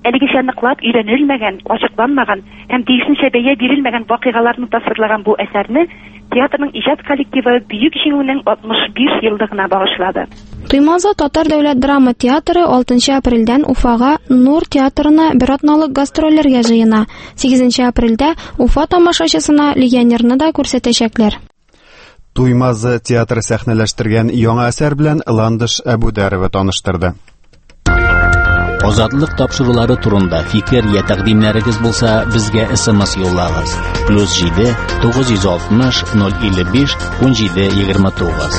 Speaker 9: әлегечә ныклап өйрәнелмәгән, ачыкланмаган һәм тиешенчә бәя бирелмәгән вакыйгаларны тасвирлаган бу әсәрне театрның иҗат коллективы бөек җиңүнең 65 еллыгына багышлады.
Speaker 8: Туймазы Татар дәүләт драма театры 6 апрельдән Уфага Нур театрына бер атналык гастрольләргә җыена. 8 апрельдә Уфа тамашачысына легионерны да күрсәтәчәкләр.
Speaker 1: Туймазы театры сәхнәләштергән яңа әсәр белән Ландыш Әбүдәрова таныштырды.
Speaker 5: Азатлык тапшырулары турында фикер я тәкъдимнәрегез булса, безгә SMS юллагыз. +7 960 055 1729.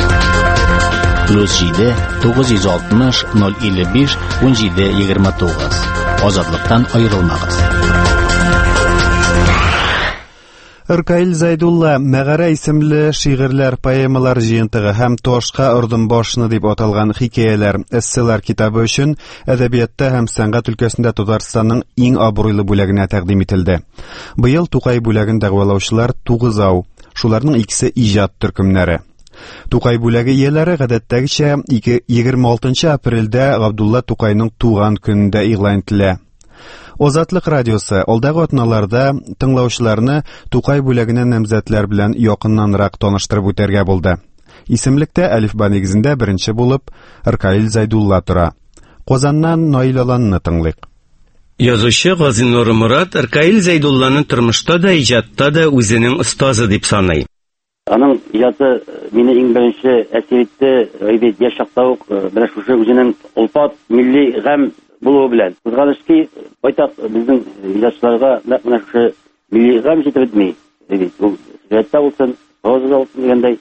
Speaker 5: +7 960 055 1729. Азатлыктан аерылмагыз.
Speaker 1: Иркаил Зайдулла Мәгарә исемле шигырьләр, поэмалар җыентыгы һәм Тошка ордым башны дип аталган хикәяләр, эсселәр китабы өчен әдәбиятта һәм сәнгать өлкәсендә Татарстанның иң абруйлы бүләгенә тәкъдим ителде. Быел Тукай бүләген дәгъвалаучылар 9 шуларның икесе иҗат төркемнәре. Тукай бүләге ияләре гадәттәгечә 26 апрельдә Габдулла Тукайның туган көнендә игълан ителә. Азатлык радиосы алдагы атналарда тыңлаучыларны Тукай бүләгенә намзәтләр белән якыннанрак таныштырып үтәргә булды. Исемлектә әлифба нигезендә беренче булып Иркаил Зайдулла тора. Казаннан Наил Аланны тыңлыйк.
Speaker 10: Язучы Газинур Мурат Иркаил Зайдулланы тормышта да, иҗатта да үзенең остазы дип саный.
Speaker 11: Аның иҗаты мине иң беренче әсәр итте. Әйбәт яшь чакта ук менә шушы үзенең улпат милли гам булуы белән. Кызганычки, байтак безнең иҗатчыларга менә шушы милли гам җитмәми. Ул иҗатта булсын, розада булсын дигәндәй.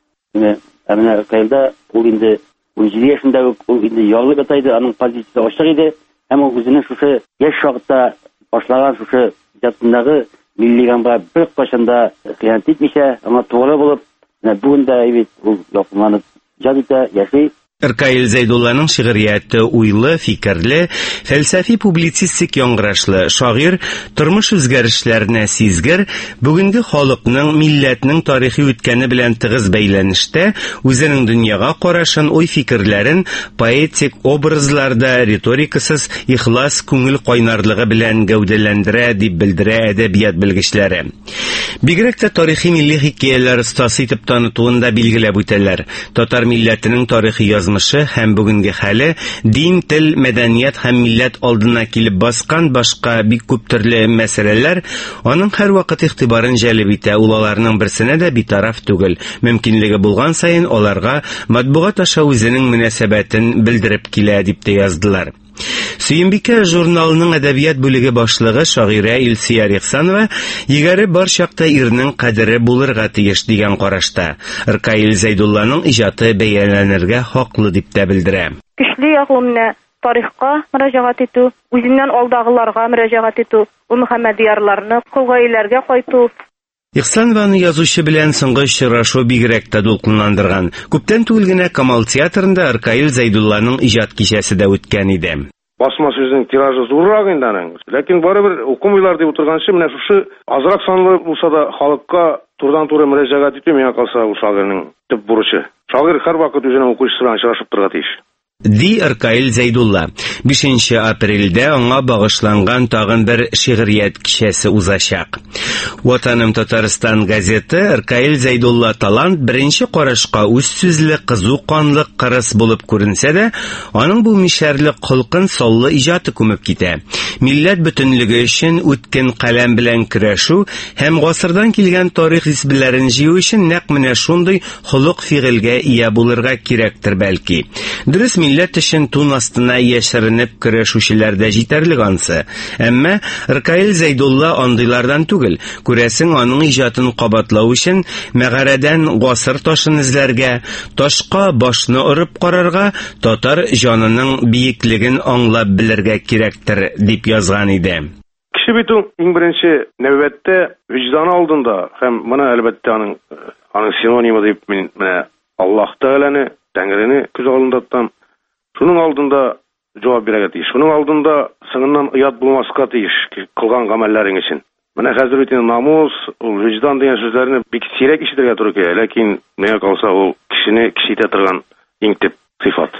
Speaker 11: Менә Иркаилда ул инде 17 яшендә ук ул инде ярлы батайды, аның позициясе ачык иде. Һәм ул үзенең шушы яшь чакта башлаган шушы иҗатындагы милли гамга бер кашанда хыянат итмичә, аңа тугры булып, бүген дә әйбәт ул якынланып иҗат итә, яши.
Speaker 10: Иркаил Зайдулланың шигырияте уйлы, фикерле, фәлсәфи публицистик яңгырашлы, шагыйрь тормыш үзгәрешләренә сизгер, бүгенге халыкның, милләтнең тарихи үткәне белән тыгыз бәйләнештә үзенең дөньяга карашын, ой-фикерләрен поэтик образларда риторикасыз ихлас күңел кайнарлыгы белән гәүдәләндерә дип белдерә әдәбият белгечләре. Бигрәк тә тарихи милли хикәяләр остасы итеп танытуында билгеләп үтәләр. Татар милләтенең тарихи язмышы һәм бүгенге хәле, дин, тел, мәдәният һәм милләт алдына килеп баскан башка бик күп төрле мәсьәләләр аның һәрвакыт игътибарын җәлеп итә. Ул аларның берсенә дә битараф түгел. Мөмкинлеге булган саен аларга матбугат аша үзенең мөнәсәбәтен белдереп килә дип тә яздылар. Сөембикә журналының әдәбият бүлеге башлыгы шагыйрә Илсия Рихсанова егәре бар чакта ирнең кадере булырга тиеш дигән карашта. Иркаил Зайдулланың иҗаты бәяләнергә хаклы дип тә белдерә.
Speaker 12: Көчле ягымны тарихка мөрәҗәгать итү, үзеннән алдагыларга мөрәҗәгать итү, Мөхәммәд ярларны кылгайларга кайту.
Speaker 10: Ихсанованы язучы белән соңгы очрашу бигрәк тә дулкынландырган. Күптән түгел генә Камал театрында Иркаил Зайдулланың иҗат кичәсе дә үткән иде.
Speaker 6: Басма сүзнең тиражы зуррак инде аның. Ләкин барыбер укымыйлар дип утырганчы, менә шушы азрак санлы булса да халыкка турыдан-туры мөрәҗәгать итү миңа калса ул шагыйрьнең төп бурычы. Шагыйрь һәрвакыт үзенең укучысы белән очрашып торырга тиеш.
Speaker 10: Ди Иркаил Зайдулла. 5 апрельдә аңа багышланган тагын бер шигърият кичәсе узачак. Ватаным Татарстан газеты Иркаил Зайдулла талант беренче карашка үз сүзле, кызу канлы кырыс булып күренсә дә, аның бу мишәрле кылкын саллы иҗаты күмеп китә. Милләт бөтенлеге өчен үткен каләм белән көрәшү һәм гасырдан килгән тарих исбеләрен җыю өчен нәкъ менә шундый холык-фигылгә ия булырга кирәктер бәлки. Дөрес, милләт өчен тун астына яшеренеп көрәшүчеләр дә җитәрлек ансы. Әмма Иркаил Зайдулла андыйлардан түгел. Күрәсең, аның иҗатын кабатлау өчен мәгарәдән гасыр ташын эзләргә, ташка башны урып карарга, татар җанының биеклеген аңлап белергә кирәктер дип язган иде.
Speaker 6: Кеше бит ул иң беренче нәүбәттә виҗданы алдында һәм моны әлбәттә аның синонимы дип мин менә Аллаһ Тәгаләне, Тәңрене күз алдында тотам. Шуның алдында җавап бирергә тиеш. Шуның алдында сыңыннан уят булмаска тиеш кылган гамәлләрең өчен. Менә хәзер бит намус, ул виҗдан дигән сүзләрне бик сирәк ишетергә туры килә, ләкин миңа калса ул кешене кеше итә торган иң төп сыйфат.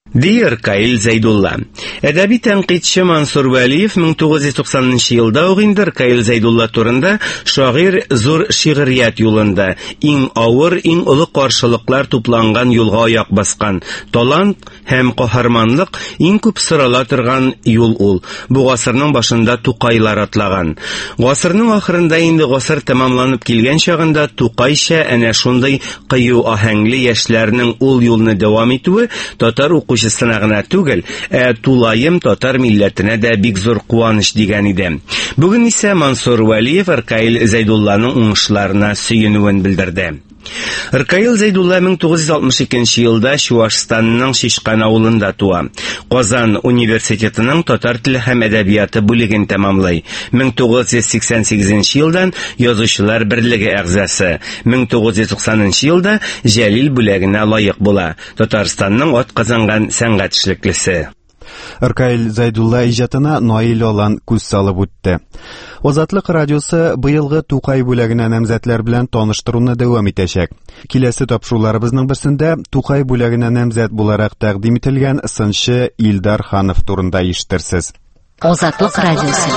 Speaker 10: Дир Каил Зайдулла. Әдәби тәнкыйтьче Мансур Вәлиев 1990 елда ук инде Каил Зайдулла турында шагыйрь зур шигърият юлында иң авыр, иң олы каршылыклар тупланган юлга аяк баскан. Талант һәм каһарманлык иң күп сырала торган юл ул. Бу гасырның башында Тукайлар атлаган. Гасырның ахырында инде гасыр тәмамланып килгән чагында Тукайча әнә шундый кыю аһәңле яшьләрнең ул юлны дәвам итүе татар укучысына гына түгел, тулаем татар милләтенә дә бик зур куаныч дигән иде. Бүген исә Мансур Вәлиев Каил Зайдулланың уңышларына сөенүен белдерде. Каил Зайдулла 1962 елда Чувашстанның Шишкан авылында туа. Казан университетының татар теле һәм әдәбияты бүлеген тәмамлый. 1988 елдан Язучылар берлеге әгъзасы. 1990 елда Җәлил бүләгенә лаек була. Татарстанның атказанган сәнгать эшлеклесе.
Speaker 1: Каил Зайдулла иҗатына Наил Алан күз салып үтте. Азатлык радиосы быелгы Тукай бүләгенә намзәтләр белән таныштыруны дәвам итәчәк. Киләсе тапшыруларыбызның берсендә Тукай бүләгенә намзәт буларак тәкъдим ителгән сынчы Илдар Ханов турында ишетерсез.
Speaker 13: Азатлык радиосы.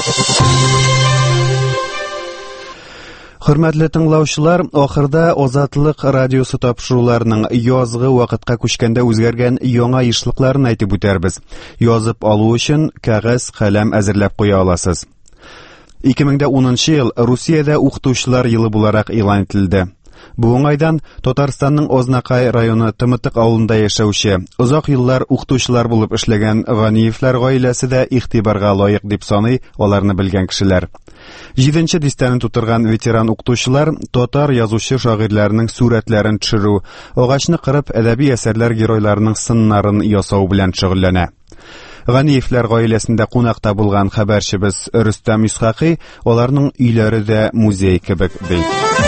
Speaker 1: Хөрмәтле тыңлаучылар, ахырда Азатлык радиосы тапшыруларының язгы вакытка күчкәндә үзгәргән яңа ишлыкларын әйтеп үтәрбез. Язып алу өчен кәгазь, каләм әзерләп куя аласыз. 2010 ел Русиядә укытучылар елы буларак игълан ителде. Бу уңайдан Татарстанның Ознакай районы Тымытык авылында яшәүче, озак еллар укытучылар булып эшләгән Ганиевләр гаиләсе дә игътибарга лаек дип саный аларны белгән кешеләр. 7-нче дистәне тутырган ветеран укытучылар татар язучы шагыйрьләренең сурәтләрен төшерү, агачны кырып әдәби әсәрләр геройларының сыннарын ясау белән шөгыльләнә. Ганиевләр гаиләсендә кунакта булган хәбәрчебез Рөстәм Исхакый, аларның өйләре дә музей кебек ди.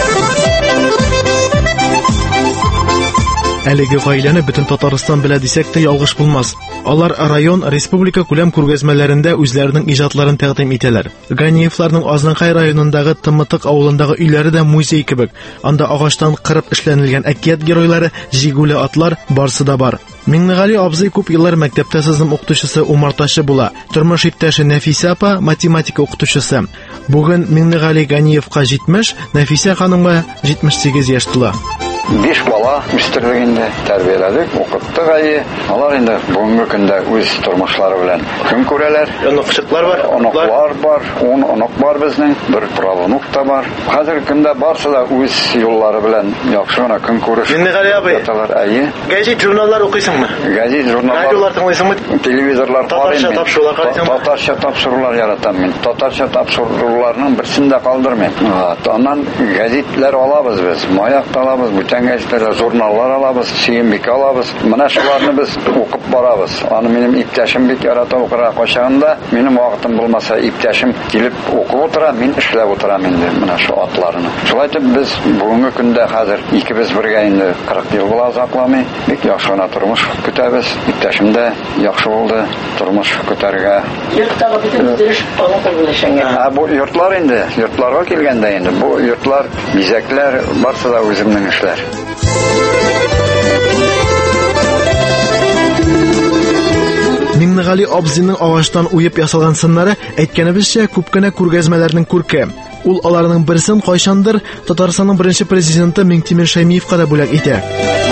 Speaker 14: Әлеге гаиләне бөтен Татарстан белә дисәк тә ялгыш булмас. Алар район, республика күләм күргәзмәләрендә үзләренең иҗатларын тәкъдим итәләр. Ганиевларның Азнакай районындагы Тымытык авылындагы өйләре дә музей кебек. Анда агачтан кырып эшләнелгән әкият геройлары, җигүле атлар барсы да бар. Миңнегали абзый күп еллар мәктәптә сызым укытучысы умартачы була. Тормыш иптәше Нәфисә апа математика укытучысы. Бүген Миңнегали Ганиевка 70, Нәфисә ханымга 78 яшь тула.
Speaker 15: 5 бала үстердегендә тәрбияләдек, укыттык ае. Алар инде бүгенге көндә үз тормышлары белән көн күрәләр.
Speaker 14: Оныклар бар,
Speaker 15: оныклар бар, 10 онок бар безнең, бер правонук та бар. Хәзер көндә барсы да үз юллары белән яхшы гына көн күреш.
Speaker 14: Миңнегали абый,
Speaker 15: ае.
Speaker 14: гәҗит журналлар укыйсыңмы?
Speaker 15: Гәҗит журналлар.
Speaker 14: Радиолар тыңлыйсыңмы?
Speaker 15: Телевизорлар
Speaker 14: карыйм. Татарча тапшырулар карыйсыңмы?
Speaker 15: Татарча тапшырулар яратам мин. Татарча тапшыруларның берсен дә калдырмыйм. Аннан гәҗитләр алабыз без, маяк алабыз, бүтән гәҗитләр, журналлар алабыз, Сөембик алабыз. Менә шуларны без укып барабыз. Аны минем иптәшем бик ярата укырга качагында, минем вакытым булмаса, иптәшем килеп укып утыра, мин эшләп утырам инде менә шу атларны. Шулай итеп без бүгенге көндә хәзер икебез бергә инде 40 ел була узакламый, бик яхшы гына тормыш көтәбез. Иптәшем дә яхшы булды, тормыш көтәргә.
Speaker 13: Йорттагы бөтен төзелеш алып булышыңа.
Speaker 15: Бу йортлар инде, йортларга килгәндә инде бу йортлар, бизәкләр барсы да үземнең эшләр.
Speaker 14: Миңнегали абзыйның агачтан уеп ясалган сыннары әйткәнебезчә күп кенә күргәзмәләрнең күрке. Ул аларның берсен кайчандыр Татарстанның беренче президенты Миңтимер Шәймиевка да бүләк итә.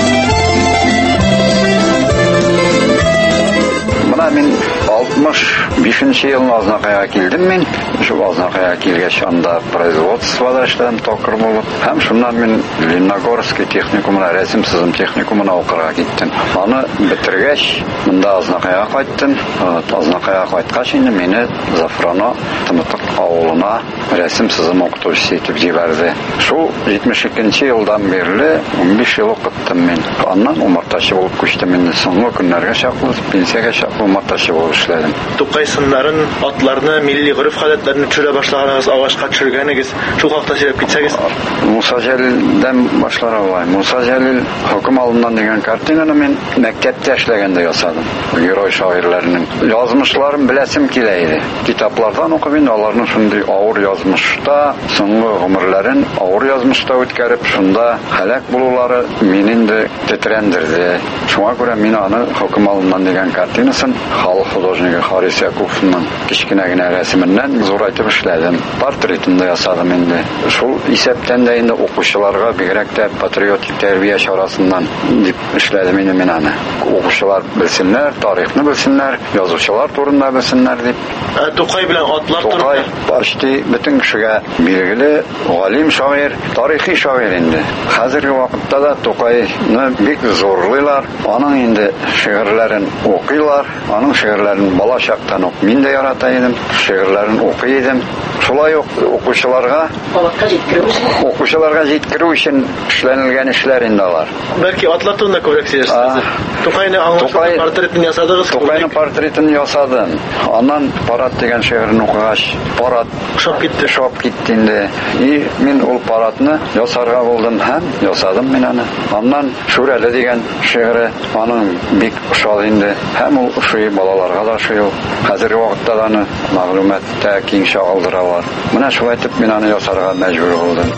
Speaker 15: Менә мин 65-нче елны Азнакайга килдем мин. Шу Азнакайга килгәч анда производствода эшләдем токар булып. Һәм шуннан мин Лениногорский техникумына, рәсем сызым техникумына укырга киттем. Аны бетергәч, монда Азнакайга кайттым. Азнакайга кайткач инде мине Зафрано Тымытык авылына рәсем сызым укытучысы итеп җибәрде. Шу 72-нче елдан бирле 15 ел укыттым мин. Аннан умартачы булып күчтем инде. Соңгы көннәргә чаклы пенсиягә чаклы умартачы булып эшләдем.
Speaker 14: Тукай сыннарын, атларны, милли гореф-гадәтләрне төшерә башлаганыгыз, агачка төшергәнегез, шул хакта сөйләп китсәгез.
Speaker 15: Муса Җәлилдән башлар алай. Муса Җәлил хөкем алыннан дигән картинаны мин мәктәптә эшләгәндә ясадым. Герой шагыйрьләрнең язмышларын беләсем килә иде. Китаплардан укып инде аларның шундый авыр язмышта, соңгы гомерләрен авыр язмышта үткәреп, шунда һәлак булулары мине инде тетрәндерде. Шуңа күрә мин аны хөкем алыннан дигән картинасын халык художнигы Харис Яковлевның кичкенә генә рәсеменнән зурайтып эшләдем. Портретын да ясадым инде. Шул исәптән дә инде укучыларга бигрәк тә патриотик тәрбия чарасыннан дип эшләдем инде мин аны. Укучылар белсеннәр, тарихны белсеннәр, язучылар турында белсеннәр дип.
Speaker 14: Тукай белән атлар турында.
Speaker 15: Тукай почти бөтен кешегә билгеле галим шагыйрь, тарихи шагыйрь инде. Хәзерге вакытта да Тукайны бик зурлыйлар. Аның инде шигырьләрен укыйлар. Аның шигырьләрен бала чактан ук мин дә ярата идем. Шигырьләрен укый идем. Шулай ук укучыларга җиткерү өчен эшләнелгән эшләр инде алар.
Speaker 14: Бәлки атлар турында күбрәк сөйләрсез. Тукайны аңлашып портретын ясадыгыз.
Speaker 15: Тукайның портретын ясадым. Аннан Парат дигән шигырен укыгач, Парат шоп китте инде. И мин ул Паратны ясарга булдым һәм ясадым мин аны. Аннан Шүрәле дигән шигыре аның бик ошады инде. Һәм ул шуй балаларга да шуй. Хәзерге вакытта да аны мәгълүматта киң чагылдыралар. Менә шулай итеп мин аны ясарга мәҗбүр булдым.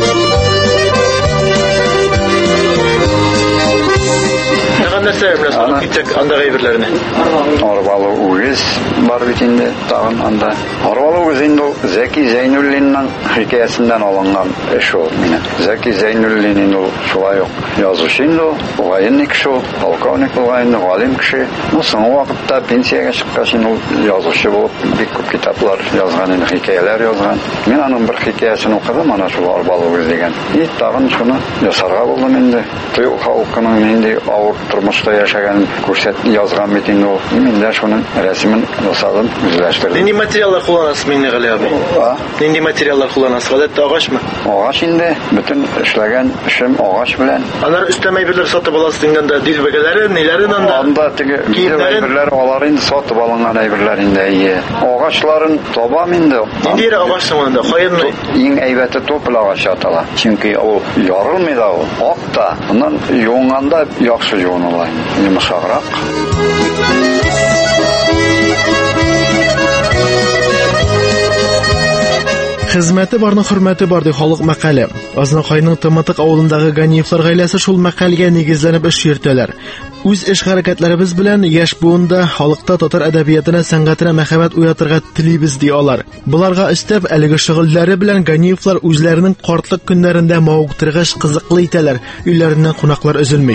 Speaker 14: Нәрсә белән санап китсәк андагы әйберләрне?
Speaker 15: Арбалы үгез бар бит инде тагын анда. Арбалы үгез инде Зәки Зәйнуллинның хикәясеннән алынган эш ул мине. Зәки Зәйнуллин инде шулай ук язучы инде, военный кеше, полковник булган, галим кеше. Соңгы вакытта пенсиягә чыккач инде язучы булып бик күп китаплар язган инде, хикәяләр язган. Мин аның бер хикәясен укыдым, ана шул Арбалы үгез дигән. И тагын шуны ясарга булдым инде. Тыйл халкының нинди авыр тормышта яшәгән күрсәтеп язган бит инде ул. Мин дә шуның рәсемен ясадым, үзләштердем.
Speaker 14: Нинди материаллар кулланасыз Миңнегали абый? Нинди материаллар кулланасыз? Гадәттә агачмы?
Speaker 15: Агач инде, бөтен эшләгән эшем агач белән.
Speaker 14: Алар өстәмә әйберләр сатып аласыз дигәндә, дилбәгәләре, ниләрен анда?
Speaker 15: Анда теге әйберләр алар инде сатып алынган әйберләр инде. Агачларын табам инде.
Speaker 14: Нинди агач соңында? Кайынны?
Speaker 15: Иң әйбәте топыл агачы атала. Чөнки ул ярылмый да ул. Акта. Моннан юнганда яхшы юныла. Йомшаграк.
Speaker 14: Хезмәте барның хөрмәте бар ди халык мәкале. Азнакайның Тымытык авылындагы Ганиевлар гаиләсе шул мәкалгә нигезләнеп эш йөртәләр. Үз эш хәрәкәтләребез белән яшь буында халыкта татар әдәбиятына, сәнгатенә мәхәббәт уятырга телибез ди алар. Буларга өстәп әлеге шөгыльләре белән Ганиевлар үзләренең картлык көннәрендә мавыктыргыч кызыклы итәләр. Өйләреннән кунаклар өзелми.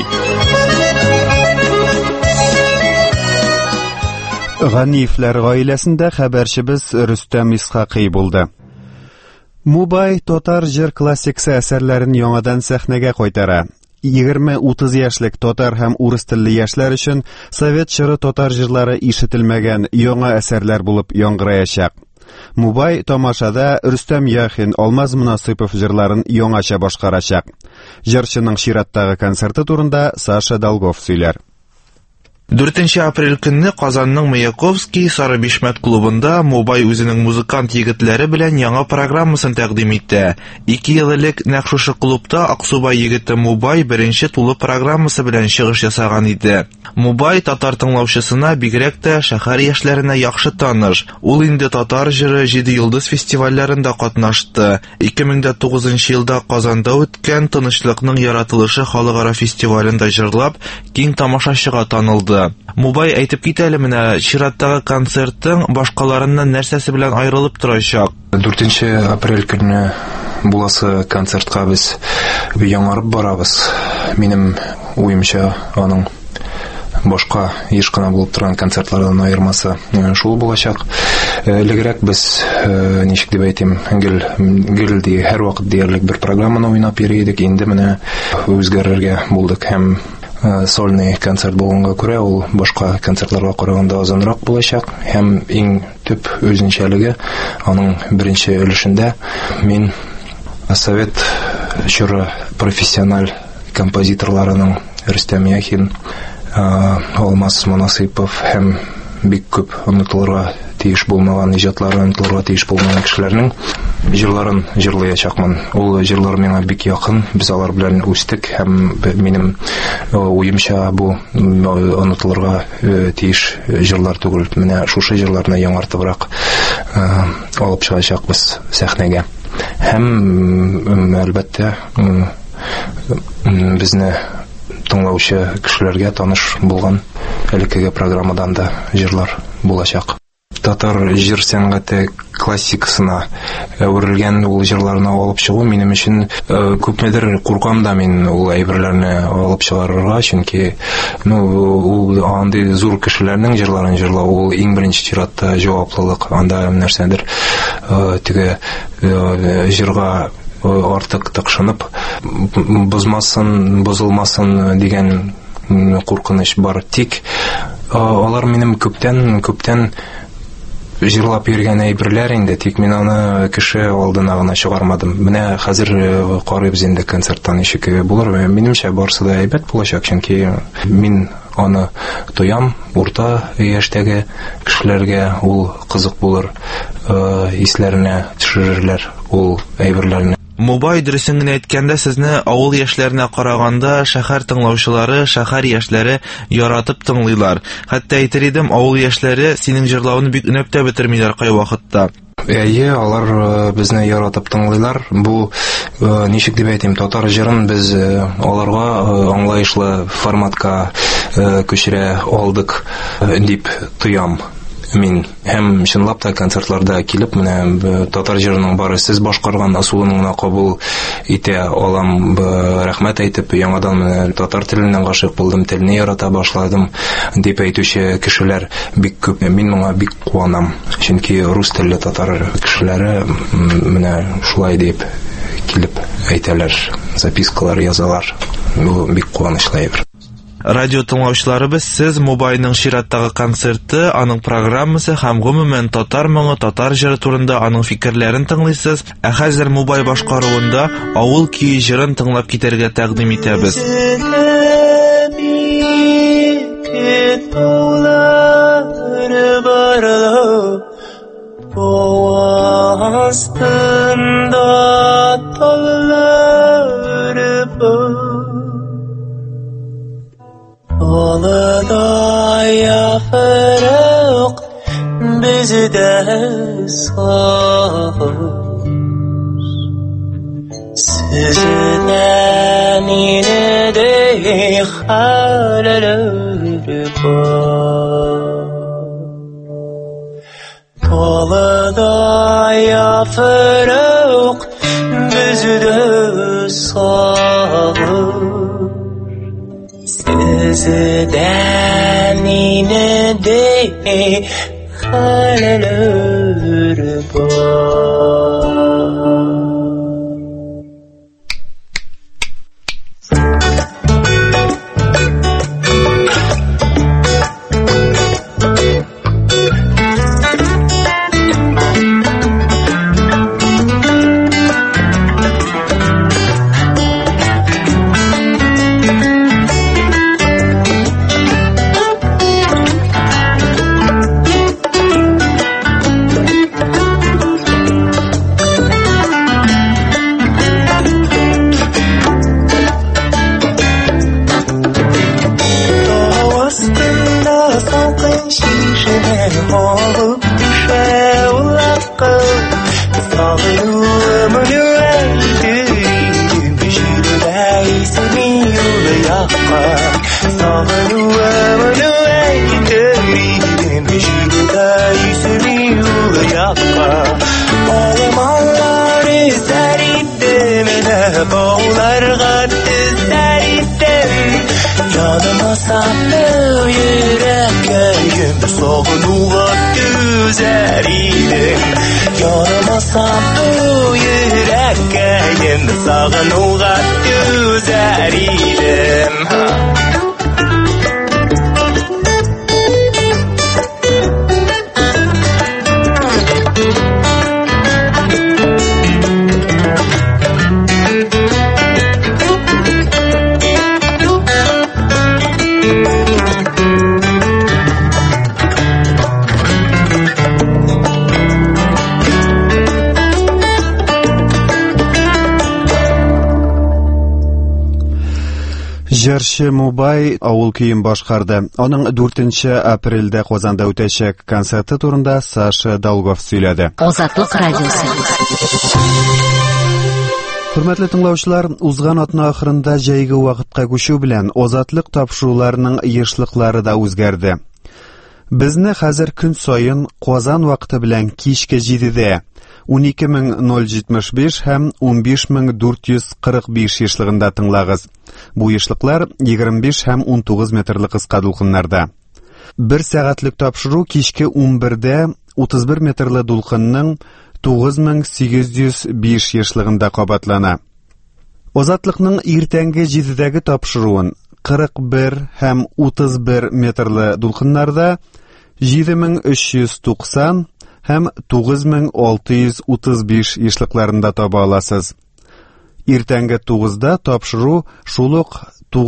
Speaker 1: Ганиевлар гаиләсендә хәбәрчебез Рөстәм Исхакый булды. Мубай татар җыр классикасы әсәрләрен яңадан сәхнәгә кайтара. 20-30 яшьлек татар һәм урыс телле яшьләр өчен совет җыры татар җырлары ишетелмәгән яңа әсәрләр булып яңгыраячак. Мубай тамашада Рөстәм Яхин, Алмаз Мөнасыйпов җырларын яңача башкарачак. Җырчының чираттагы концерты турында Саша Долгов сөйләр.
Speaker 16: 4 апрель көнне Казанның Маяковский Сары Бишмәт клубында Мубай үзенең музыкант егетләре белән яңа программасын тәкъдим итте. 2 ел элек нәкъ шушы клубта Аксубай егете Мубай беренче тулы программасы белән чыгыш ясаган иде. Мубай татар тыңлаучысына бигрәк тә шәһәр яшьләренә яхшы таныш. Ул инде татар җыры 7 йолдыз фестивальләрендә катнашты. 2009 елда Казанда үткән Тынычлыкның яратылышы халыкара фестивалендә җырлап, киң тамашачыга танылды. Мубай әйтеп китә әле менә чираттагы концертың башкаларыннан нәрсәсе белән аерылып торачак?
Speaker 17: 4 апрель көнне буласы концертка без яңарып барабыз. Минем уемча аның башка еш кына булып торган концертлардан аермасы шул булачак. Элегрәк без ничек дип әйтим, гел ди һәр вакыт диярлек бер программаны уйнап йөри идек. Инде менә үзгәрергә булдык һәм сольный концерт булганга күрә ул башка концертларга караганда азанрак булачак һәм иң төп үзенчәлеге аның беренче өлешендә мин совет җыры профессиональ композиторларының Рөстәм Яхин, Алмаз Мөнасыйпов һәм бик күп онытылырга тиеш булмаган иҗатларын, онытылырга тиеш булмаган кешеләрнең җырларын җырлаячакмын. Ул җырлар миңа бик якын. Без алар белән үстек һәм минем уемча бу онытылырга тиеш җырлар түгел. Менә шушы җырларны яңартыбрак алып чыгачакбыз сәхнәгә. Һәм әлбәттә безне тыңлаучы кешеләргә таныш булган элеккеге программадан да җырлар булачак. Татар җыр сәнгате классикасына әверелгән ул җырларны алып чыгу минем өчен күпмедер куркам да мин ул әйберләрне алып чыгарырга, чөнки ул андый зур кешеләрнең җырларын җырлау ул иң беренче чиратта җаваплылык, анда нәрсәдер теге җырга артык тыкшынып бозылмасын дигән куркыныч бар. Тик алар минем күптән җырлап йөргән әйберләр инде, тик мин аны кеше алдына гына чыгармадым. Менә хәзер карыйбыз инде концерттан ничек булыр. Минемчә барысы да әйбәт булачак, чөнки мин аны тоям, урта яшьтәге кешеләргә ул кызык булыр, исләренә төшерерләр ул әйберләрне.
Speaker 16: Мубай дөресен генә әйткәндә, сезне авыл яшьләренә караганда шәһәр тыңлаучылары, шәһәр яшьләре яратып тыңлыйлар. Хәтта әйтер идем, авыл яшьләре синең җырлауны бик өнәп тә бетермиләр кай вакытта.
Speaker 17: Әйе, алар безне яратып тыңлыйлар. Бу ничек дип әйтим, татар җырын без аларга аңлаешлы форматка күчерә алдык дип тоям мин. Һәм чынлап та концертларда килеп, менә татар җырының бары сез башкарган асулын гына кабул итә алам, рәхмәт әйтеп, яңадан менә татар теленнән гашыйк булдым, телне ярата башладым дип әйтүче кешеләр бик күп. Мин моңа бик куанам, чөнки рус телле татар кешеләре менә шулай дип килеп әйтәләр, запискалар язалар. Бу бик куанычлы әйбер.
Speaker 16: Радио тыңлаучыларыбыз, сез Мубайның чираттагы концерты, аның программасы һәм гомумән татар моңы, татар җыры турында аның фикерләрен тыңлыйсыз. Ә хәзер Мубай башкаруында авыл көе җырын тыңлап китәргә тәкъдим итәбез.
Speaker 18: Ağlıda yapraq bizdə sağır, sizdən inedə xələlər var. Ağlıda yapraq bizdə sağır, sizdən inedə xələlər var.
Speaker 1: Җырчы Мубай авыл көен башкарды. Аның 4 апрельдә Казанда үтәчәк концерты турында Саша Долгов сөйләде.
Speaker 13: Азатлык радиосы.
Speaker 1: Хөрмәтле тыңлаучылар, узган атна ахырында җәйге вакытка күчү белән Азатлык тапшыруларының ешлыклары да үзгәрде. Безне хәзер көн сайын Казан вакыты белән кичке 7дә 12075 һәм 15445 ешлыгында тыңлагыз. Бу ешлыклар 25 һәм 19 метрлык кыска дулкыннарда. 1 сәгатьлек тапшыру кичке 11дә 31 метрлы дулкынның 9805 ешлыгында кабатлана. Азатлыкның иртәнге 7дәге тапшыруын 41 һәм 31 метрлы дулкыннарда 7390 һәм 9635 ешлыкларында таба аласыз. Иртәнге 9да тапшыру шул ук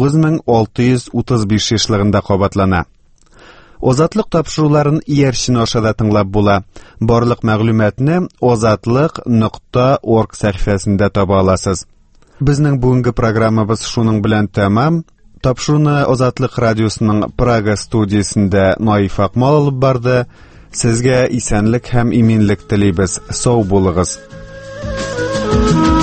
Speaker 1: 9635 ешлыгында кабатлана. Азатлык тапшыруларын иярчен ашада тыңлап була. Барлык мәгълүматны azatlyk.org сәхифәсендә таба аласыз. Безнең бүгенге программабыз шуның белән тәмам. Тапшыруны Азатлык радиосының Прага студиясендә Наиф Акмал алып барды. Сезгә исәнлек һәм иминлек телибез. Сау булыгыз.